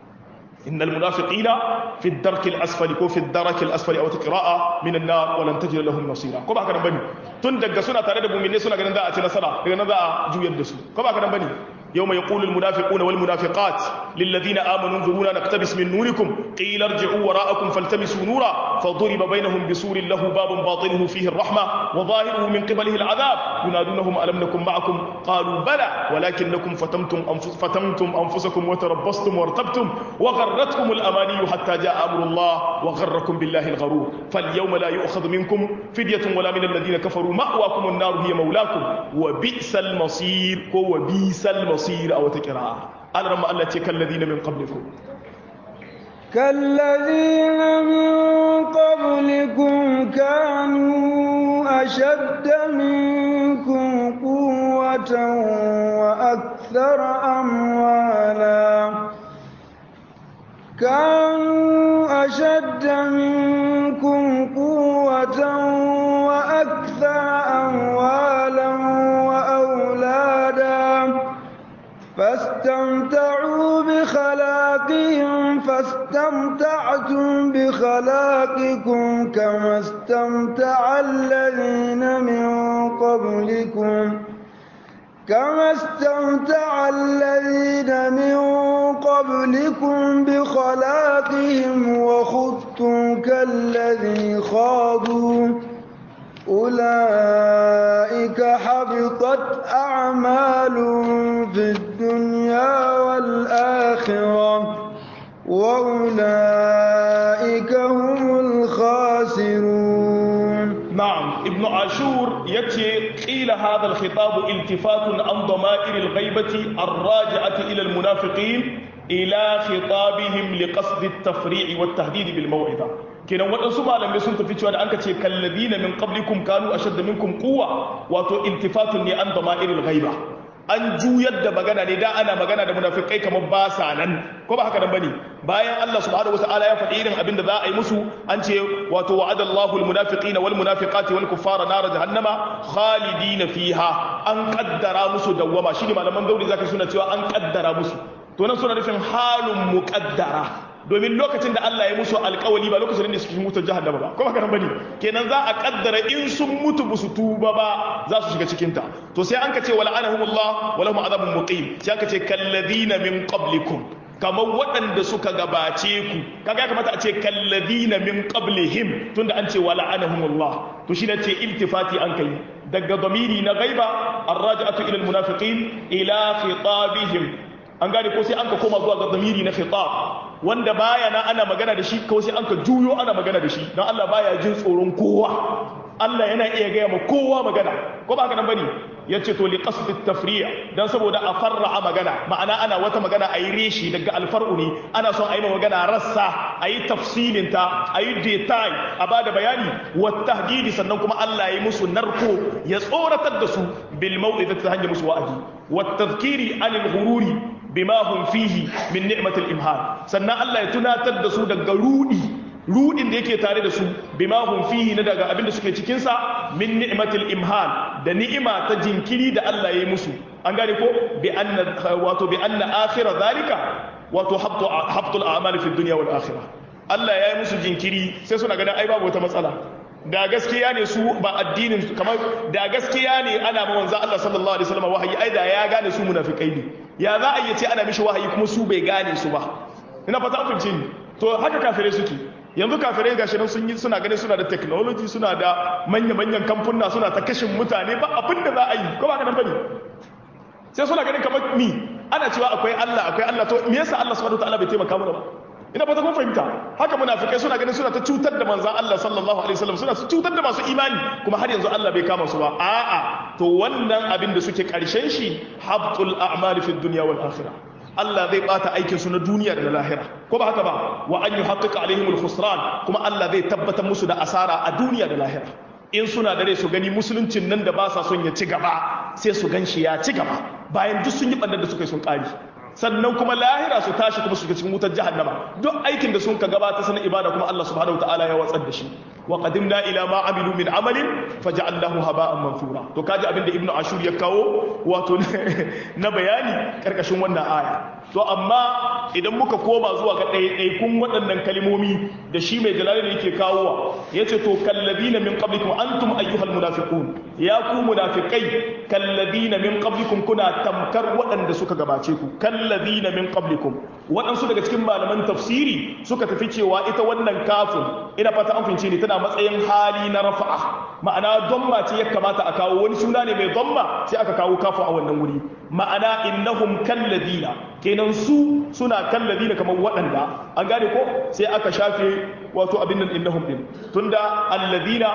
Speaker 1: إن المنافقين في الدرك الأسفل كو في الدرك الأسفل أو قراءة من النار ولن تجد لهم نصيرا كما كان بني تندق سنة ترد بمن سنة كان ذا أتنا سنة كان ذا جو يدسو كما كان بني يوم يقول المنافقون والمنافقات للذين آمنوا انظرونا نقتبس من نوركم قيل ارجعوا وراءكم فالتمسوا نورا فضرب بينهم بسور له باب باطنه فيه الرحمة وظاهره من قبله العذاب ينادونهم ألم نكن معكم قالوا بلى ولكنكم فتمتم, أنفس فتمتم أنفسكم وتربصتم وارتبتم وغرتكم الأماني حتى جاء أمر الله وغركم بالله الغرور فاليوم لا يؤخذ منكم فدية ولا من الذين كفروا مأواكم النار هي مولاكم وبئس المصير وبئس المصير أو تقراء أنا رمى الله كالذين من قبلكم
Speaker 2: كالذين من قبلكم كانوا أشد منكم قوة وأكثر أموالا كانوا أشد منكم قوة وأكثر أموالا وأولادا فاستمتعوا بخلاقهم فاستمتعتم بخلاقكم كما استمتع الذين من قبلكم كما استمتع الذين من قبلكم بخلاقهم وخذتم كالذي خاضوا أولئك حبطت أعمالهم في الدنيا والآخرة وأولئك هم الخاسرون.
Speaker 1: نعم ابن عاشور يتي قيل هذا الخطاب التفات عن ضمائر الغيبة الراجعة إلى المنافقين إلى خطابهم لقصد التفريع والتهديد بالموعظة. kenan waɗansu malamai sun tafi cewa da an ka ce kalladina min qablikum kanu ashadda minkum quwwa wato iltifatun ne an dama'iril ghaiba an juyar da magana ne da ana magana da munafikai kamar ba sa nan ko ba haka nan bane bayan Allah subhanahu wataala ya faɗi irin abin da za a yi musu an ce wato wa'adallahu almunafiqina wal munafiqati wal kuffara nar jahannama khalidina fiha an kaddara musu dawwama shine malaman dauri zaka suna cewa an kaddara musu to nan suna nufin halun muqaddara domin lokacin da Allah ya musu alƙawali ba lokacin da suke wutar jahannama ba kuma kana bane kenan za a kaddara in sun mutu musu tuba ba za su shiga cikin ta to sai an ka ce wala'anahumullah walahum azabun muqim sai an ka ce kalladina min qablikum kamar waɗanda suka gabace ku kaga ya kamata a ce kalladina min qablihim tunda an ce wala'anahumullah to shi ne ce iltifati an kai daga damiri na gaiba arraja'atu ila almunafiqin ila khitabihim an gane ko sai an ka koma zuwa ga damiri na khitab wanda baya na ana magana da shi ko sai an ka juyo ana magana da shi dan Allah baya jin tsoron kowa Allah yana iya gaya ma kowa magana ko ba haka nan bane yace to li qasd at-tafri' dan saboda a farra magana ma'ana ana wata magana ayi reshi daga alfar'u ne ana son ayi magana rassa ayi tafsilin ta ayi detail a bada bayani wa tahdidi sannan kuma Allah ya musu narko ya tsoratar da su bil mau'izati ta hanyar musu wa'adi wa tadhkiri anil ghururi bima hum fihi min ni'matil imhan sannan Allah ya tunatar da su daga rudi rudin da yake tare da su bima hum fihi na daga abinda suke cikin sa min ni'matil imhan da ni'ima ta jinkiri da Allah ya yi musu an gane ko bi anna wato bi anna akhira zalika wato habtu habtul a'mal fi dunya wal akhirah Allah ya yi musu jinkiri sai suna ganin ai babu wata matsala da gaskiya ne su ba addinin kamar da gaskiya ne ana ma manzo Allah sallallahu alaihi wasallam wahayi ai da ya gane su munafikai ne ya za a yi ce ana mishi wahayi kuma su bai gane su ba ina fata an fahimce ni to haka kafirai suke yanzu kafirai gashi nan sun yi suna ganin suna da technology suna da manya-manyan kamfuna suna ta kashin mutane ba abin da za a yi ko ba ka nan bane sai suna ganin kamar mi ana cewa akwai Allah akwai Allah to me yasa Allah subhanahu wataala bai taimaka mana ba ina fata kun fahimta haka munafikai suna ganin suna ta cutar da manzon Allah sallallahu alaihi wasallam suna su cutar da masu imani kuma har yanzu Allah bai kama su ba a'a to wannan abin da suke karshen shi habtul a'mali fid dunya wal akhirah Allah zai bata aikin su na duniya da na lahira ko ba haka ba wa an yuhaqqiqa alaihimul khusran kuma Allah zai tabbatar musu da asara a duniya da lahira in suna da rai su gani musuluncin nan da ba sa son ya ci gaba sai su ganshi ya ci gaba bayan duk sun yi bandar da suka yi sun kari sannan kuma lahira su tashi kuma su ga cikin wutar jahannama duk aikin da sun ka gabata sanin ibada kuma Allah subhanahu wataala ya watsar da shi wa qadimna ila ma amilu min amalin faj'alnahu haba'an manthura to kaji abinda ibnu ashur ya kawo wato na bayani karkashin wannan aya to amma idan muka koma zuwa ga ɗaiɗaikun waɗannan kalmomi da shi mai jalali yake kawowa yace to kallabina min qablikum antum ayyuhal munafiqun ya ku munafiqai kallabina min qablikum kuna tamkar waɗanda suka gabace ku kallabina min qablikum waɗansu daga cikin malaman tafsiri suka tafi cewa ita wannan kafin ina fata an fince ne tana matsayin hali na rafa'a ma'ana domma ce ya kamata a kawo wani suna ne mai domma sai aka kawo kafu a wannan wuri ma'ana innahum kalladina kenan su suna kalladina kamar waɗanda an gane ko sai aka shafe wato abin nan innahum din tunda alladina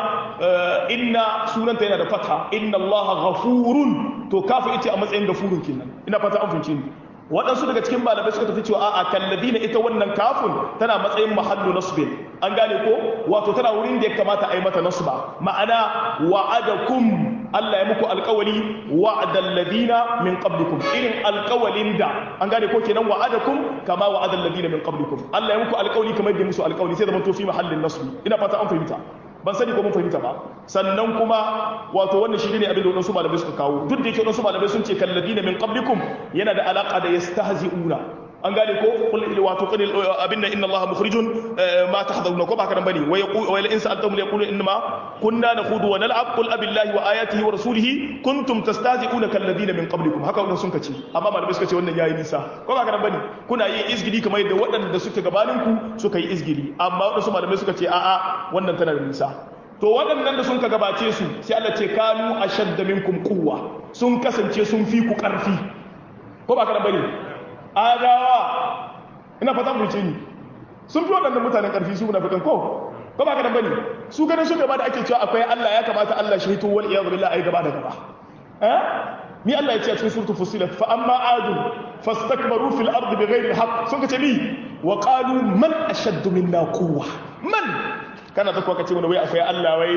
Speaker 1: inna sunanta yana da fatha inna allaha ghafurun to kafu ita a matsayin gafurun kenan ina fata an fince ni waɗansu daga cikin malamai suka tafi cewa a'a kalladina ita wannan kafin tana matsayin mahallu nasbin an gane ko wato tana wurin da ya kamata a yi mata nasba ma'ana wa'adakum Allah ya muku alƙawali wa'adal ladina min qablikum irin alƙawalin da an gane ko kenan wa'adakum kama wa'adal ladina min qablikum Allah ya muku alƙawali kamar da musu alƙawali sai zaman to fi mahallin nasbi ina fata an fahimta ban sani ko mun fahimta ba sannan kuma wato wannan shi ne abin da wadansu malamai suka kawo duk da yake wadansu malamai sun ce kalladina min qablikum yana da alaka da yastahzi'una an gane ko qul wato qul abinna inna allaha mukhrijun ma tahdharuna ko ba haka nan bane wa yaqulu wa in sa'altum yaqulu inma kunna nakhudu wa nal'ab qul abillahi wa ayatihi wa rasulihi kuntum tastahzi'una kalladina min qablikum haka wannan sun kace amma malamai suka ce wannan yayi nisa ko ba haka nan bane kuna yin izgili kamar yadda waɗanda suke gabanin ku suka yi izgili amma waɗansu malamai suka ce a'a wannan tana da nisa to waɗannan da sun ka gabace su sai Allah ce kanu ashadda minkum quwwa sun kasance sun fi ku ƙarfi ko ba haka nan bane adawa ina fata mu ce ni sun fi waɗannan mutanen ƙarfi su munafikan ko ko ba ka dan bane su ganin su gaba da ake cewa akwai Allah ya kamata Allah shi hito wal iyad billah ai gaba da gaba eh ni Allah ya ce a cikin suratul fusilat fa amma adu fastakbaru fil ardi bighairi alhaq sun kace ni wa qalu man ashaddu minna quwwa man kana ta kuwa kace wani wai akwai Allah wai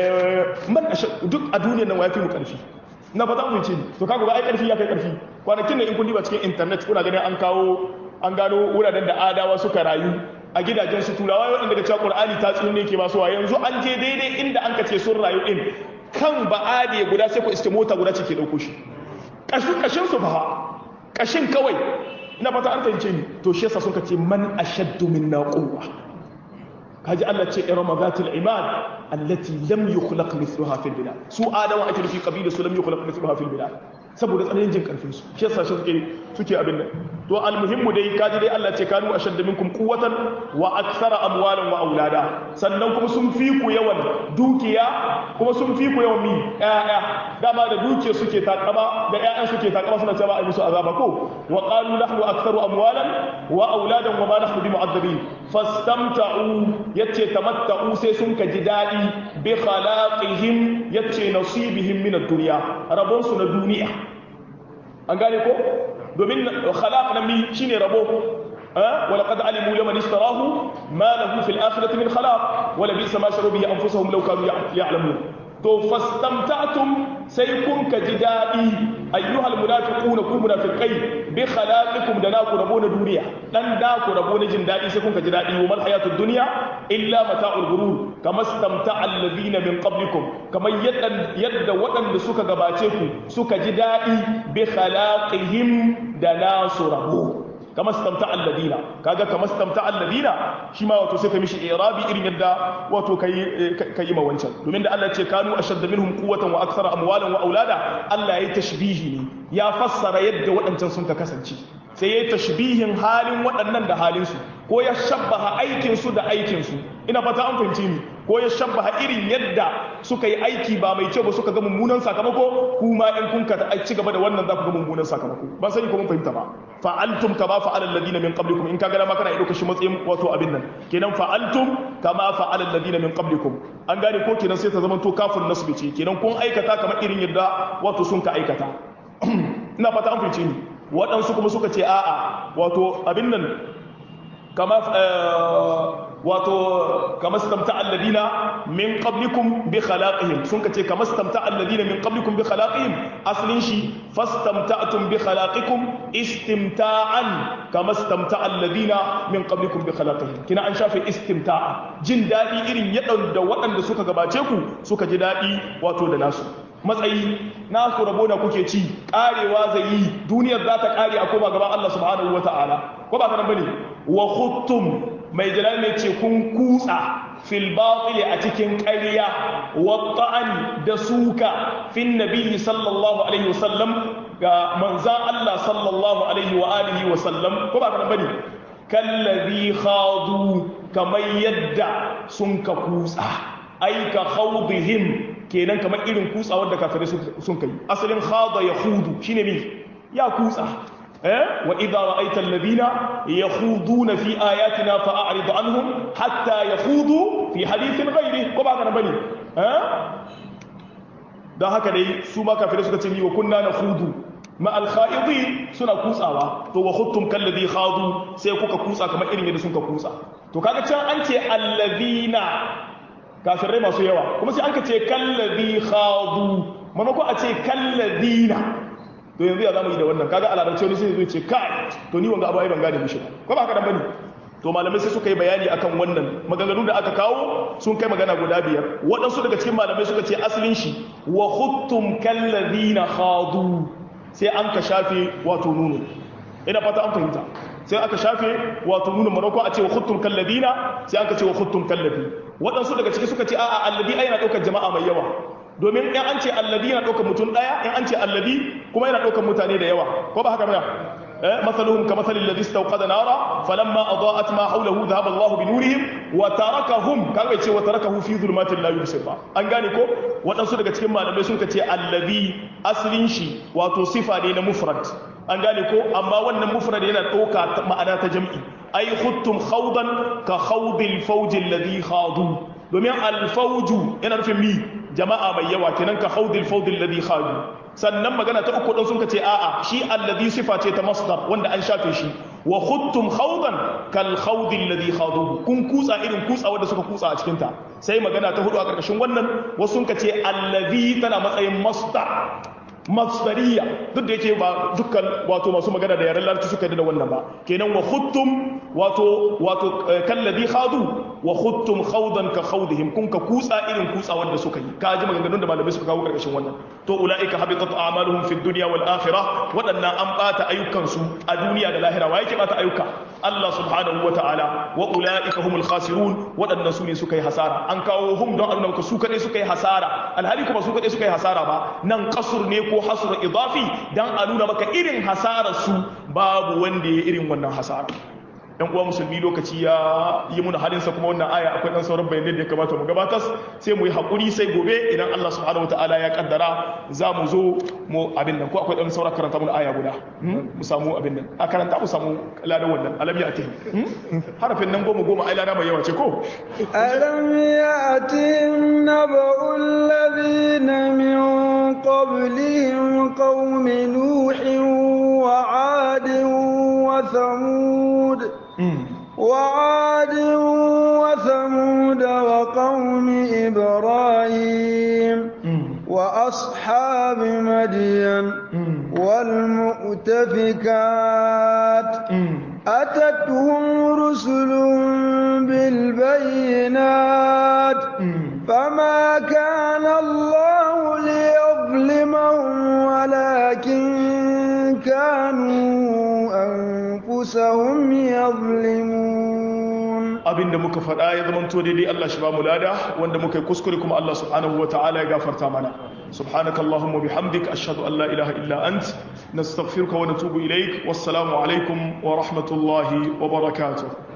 Speaker 1: man ashaddu duk a duniyar nan wai fi mu ƙarfi na fata mun ce to kaga ba ai karfi ya kai karfi kwanakin nan in kun diba cikin internet kuna ganin an kawo an gano wuraren da adawa suka rayu a gidajen su turawa waɗanda daga cewa Qur'ani ta tsune ke ba su wa yanzu an je daidai inda an kace sun rayu din kan ba'ade guda sai ku iske mota guda ce ke dauko shi kashin kashin su fa kashin kawai ina fata an fahimce ni to shi yasa suka ce man ashaddu minna quwwa kaji Allah ce irama zatil imad allati lam yukhlaq mithluha fil bilad su adawa ake nufi kabila su lam yukhlaq mithluha fil bilad saboda tsananin jin karfin su shi yasa shi suke suke abin nan to almuhimmu dai kaji dai Allah ce kanu ashadda minkum quwwatan wa akthara amwalan wa aulada sannan kuma sun fi ku yawan dukiya kuma sun fi ku yawan mi ƴaƴa dama da dukiya suke takama da ƴaƴan suke takama suna cewa ai musu azaba ko wa qalu nahnu aktharu amwalan wa auladan wa ma nahnu bimu'azzabin fastamta'u yace tamatta'u sai sun ka ji dadi bi khalaqihim yace nasibihim min ad-dunya rabon su na duniya an gane ko domin khalaq na mi shine rabo wa laqad alimu liman ishtarahu ma lahu fil akhirati min khalaq wa labisa ma sharu bihi anfusuhum law kanu ya'lamun to fastamta'tum sai kun ka ji dadi ayyuhal munafiquna kun munafiqai bi khalaqikum da naku rabo na duniya dan da ku rabo na jin dadi sai kun ka ji dadi wa mal hayatud dunya illa mata'ul ghurur kama stamta'a alladhina min qablikum kama yadda yadda waɗanda suka gabace ku suka ji dadi bi khalaqihim da nasu rabo kama stamta alladina kaga kama stamta alladina shi ma wato sai ka mishi irabi irin yadda wato kai kai ma wancan domin da Allah ya ce kanu ashadda minhum quwwatan wa akthara amwalan wa aulada Allah yayi tashbihi ne ya fassara yadda waɗancan sun ka kasance sai yayi tashbihin halin waɗannan da halin su ko ya shabbaha aikin su da aikin su ina fata an fahimci ni ko ya shabbaha irin yadda suka yi aiki ba mai kyau ba suka ga mummunan sakamako kuma in kun ka ci gaba da wannan za ku ga mummunan sakamako ban sani ko mun fahimta ba fa'altum kama fa'ala alladhina min qablikum in kaga ma kana ido kashi matsayin wato abin nan kenan fa'altum kama fa'ala alladhina min qablikum an gane ko kenan sai ta zama to kafin nasbi ce kenan kun aikata kamar irin yadda wato sun ka aikata ina fata an fice ni waɗansu kuma suka ce a'a wato abin nan kama wato kama stamta alladina min qablikum bi khalaqihim sun kace kama stamta alladina min qablikum bi khalaqihim aslin shi fastamta'tum bi khalaqikum istimta'an kama stamta alladina min qablikum bi khalaqihim kina an shafe istimta'a jin dadi irin yadan da waɗanda suka gabace ku suka ji dadi wato da nasu matsayi na ku rabo na kuke ci karewa zai yi duniyar za ta kare a koma gaban Allah subhanahu wataala ko ba ka nan bane wa khuttum mai jalal mai ce kun kutsa fil batil a cikin ƙarya wa ta'an da suka fin nabiyyi sallallahu alaihi wasallam ga manzan Allah sallallahu alaihi wa alihi wasallam ko ba ka nan bane kallazi khadu kamar yadda sun ka kutsa ai ka khawdihim kenan kamar irin kutsa wanda kafirai sun kai asalin khada yahudu shine ne ya kutsa eh wa idha ra'aita alladhina yakhuduna fi ayatina fa'rid anhum hatta yakhudu fi hadithin ghairi ko ba kana bane eh dan haka dai su ma kafirai suka ce ni wa kunna nakhudu ma al-kha'idin suna kutsawa to wa khuttum kalladhi khadu sai kuka kutsa kamar irin yadda sun ka kutsa to kaga can an ce alladhina kafirai masu yawa kuma sai an ka ce kallabi khadu mamako a ce kalladina to yanzu ya zamu yi da wannan kaga alarabci wani sai zai ce kai to ni wanga abu ai ban gane mishi ko ba haka dan bane to malamai sai suka yi bayani akan wannan maganganu da aka kawo sun kai magana guda biyar waɗansu daga cikin malamai suka ce asalin shi wa khuttum kalladina khadu sai an ka shafe wato nuno ina fata an fahimta sai aka shafe wato nuna maroko a ce wa khuttum kalladina sai aka ce wa khuttum kallabi waɗansu daga ciki suka ce a'a allabi ai yana ɗaukar jama'a mai yawa domin in an ce allabi yana ɗaukar mutum ɗaya in an ce allabi kuma yana ɗaukar mutane da yawa ko ba haka ba eh masaluhum ka masalil ladhi istawqada nara falamma adaa'at ma hawlahu dhahaba Allahu bi nurihim wa tarakahum kaga ce wa tarakahu fi dhulumatin la yubsir ba an gane ko waɗansu daga cikin malamai suka ce allabi aslin shi wato sifa ne na mufrad an gane ko amma wannan mufrad yana ɗauka ma'ana ta jam'i ai khuttum khawdan ka khawdil fawj alladhi khadu domin al-fawju yana nufin mi jama'a mai yawa kenan ka khawdil fawj alladhi khadu sannan magana ta uku dan sun ce a'a shi alladhi sifa ce ta masdar wanda an shafe shi wa khuttum khawdan kal khawdil alladhi khadu kun kutsa irin kutsa wanda suka kutsa a cikin ta sai magana ta hudu a karkashin wannan wasu sun ce alladhi tana matsayin masdar masdariya duk da yake ba dukkan wato masu magana da yaren larabci suka da wannan ba kenan wa khuttum wato wato kalladhi khadu wa khuttum khawdan ka khawdihim kun ka kutsa irin kutsa wanda suka yi ka ji maganganun da malamai suka kawo karkashin wannan to ulaika habitat a'maluhum fid dunya wal akhirah wadannan an bata ayyukan su a duniya da lahira wa yake bata ayyuka Allah subhanahu wa ta'ala wa ulaika humul khasirun wadannan su ne suka yi hasara an kawo hum don annabka su kadai suka yi hasara alhali kuma su kadai suka yi hasara ba nan qasr ne ko hasr idafi dan a nuna maka irin hasarar su babu wanda ya irin wannan hasara ɗan uwa musulmi lokaci ya yi muna halinsa kuma wannan aya akwai ɗan sauran bayanai da ya kamata mu gabatar sai mu yi haƙuri sai gobe idan Allah subhanahu wataala ya kaddara za mu zo mu abin nan ko akwai ɗan sauran karanta mu aya guda mu samu abin nan a karanta mu samu ladan wannan alam ya atihi harafin nan goma goma ai lada mai yawa ce ko
Speaker 2: alam ya atihi naba'ul ladina min qablihim qaumi nuhin wa 'adin wa thamud وعاد وثمود وقوم إبراهيم وأصحاب مدين والمؤتفكات أتتهم رسل بالبينات فما كان الله ليظلمهم ولكن كانوا أنفسهم يظلمون
Speaker 1: abinda muka faɗa ya zama to daidai Allah shi ba mu lada wanda muka yi kuskure kuma Allah subhanahu wataala ya gafarta mana subhanakallahumma bihamdik ashhadu an la ilaha illa ant nastaghfiruka wa natubu ilaik wassalamu alaikum wa rahmatullahi wa barakatuh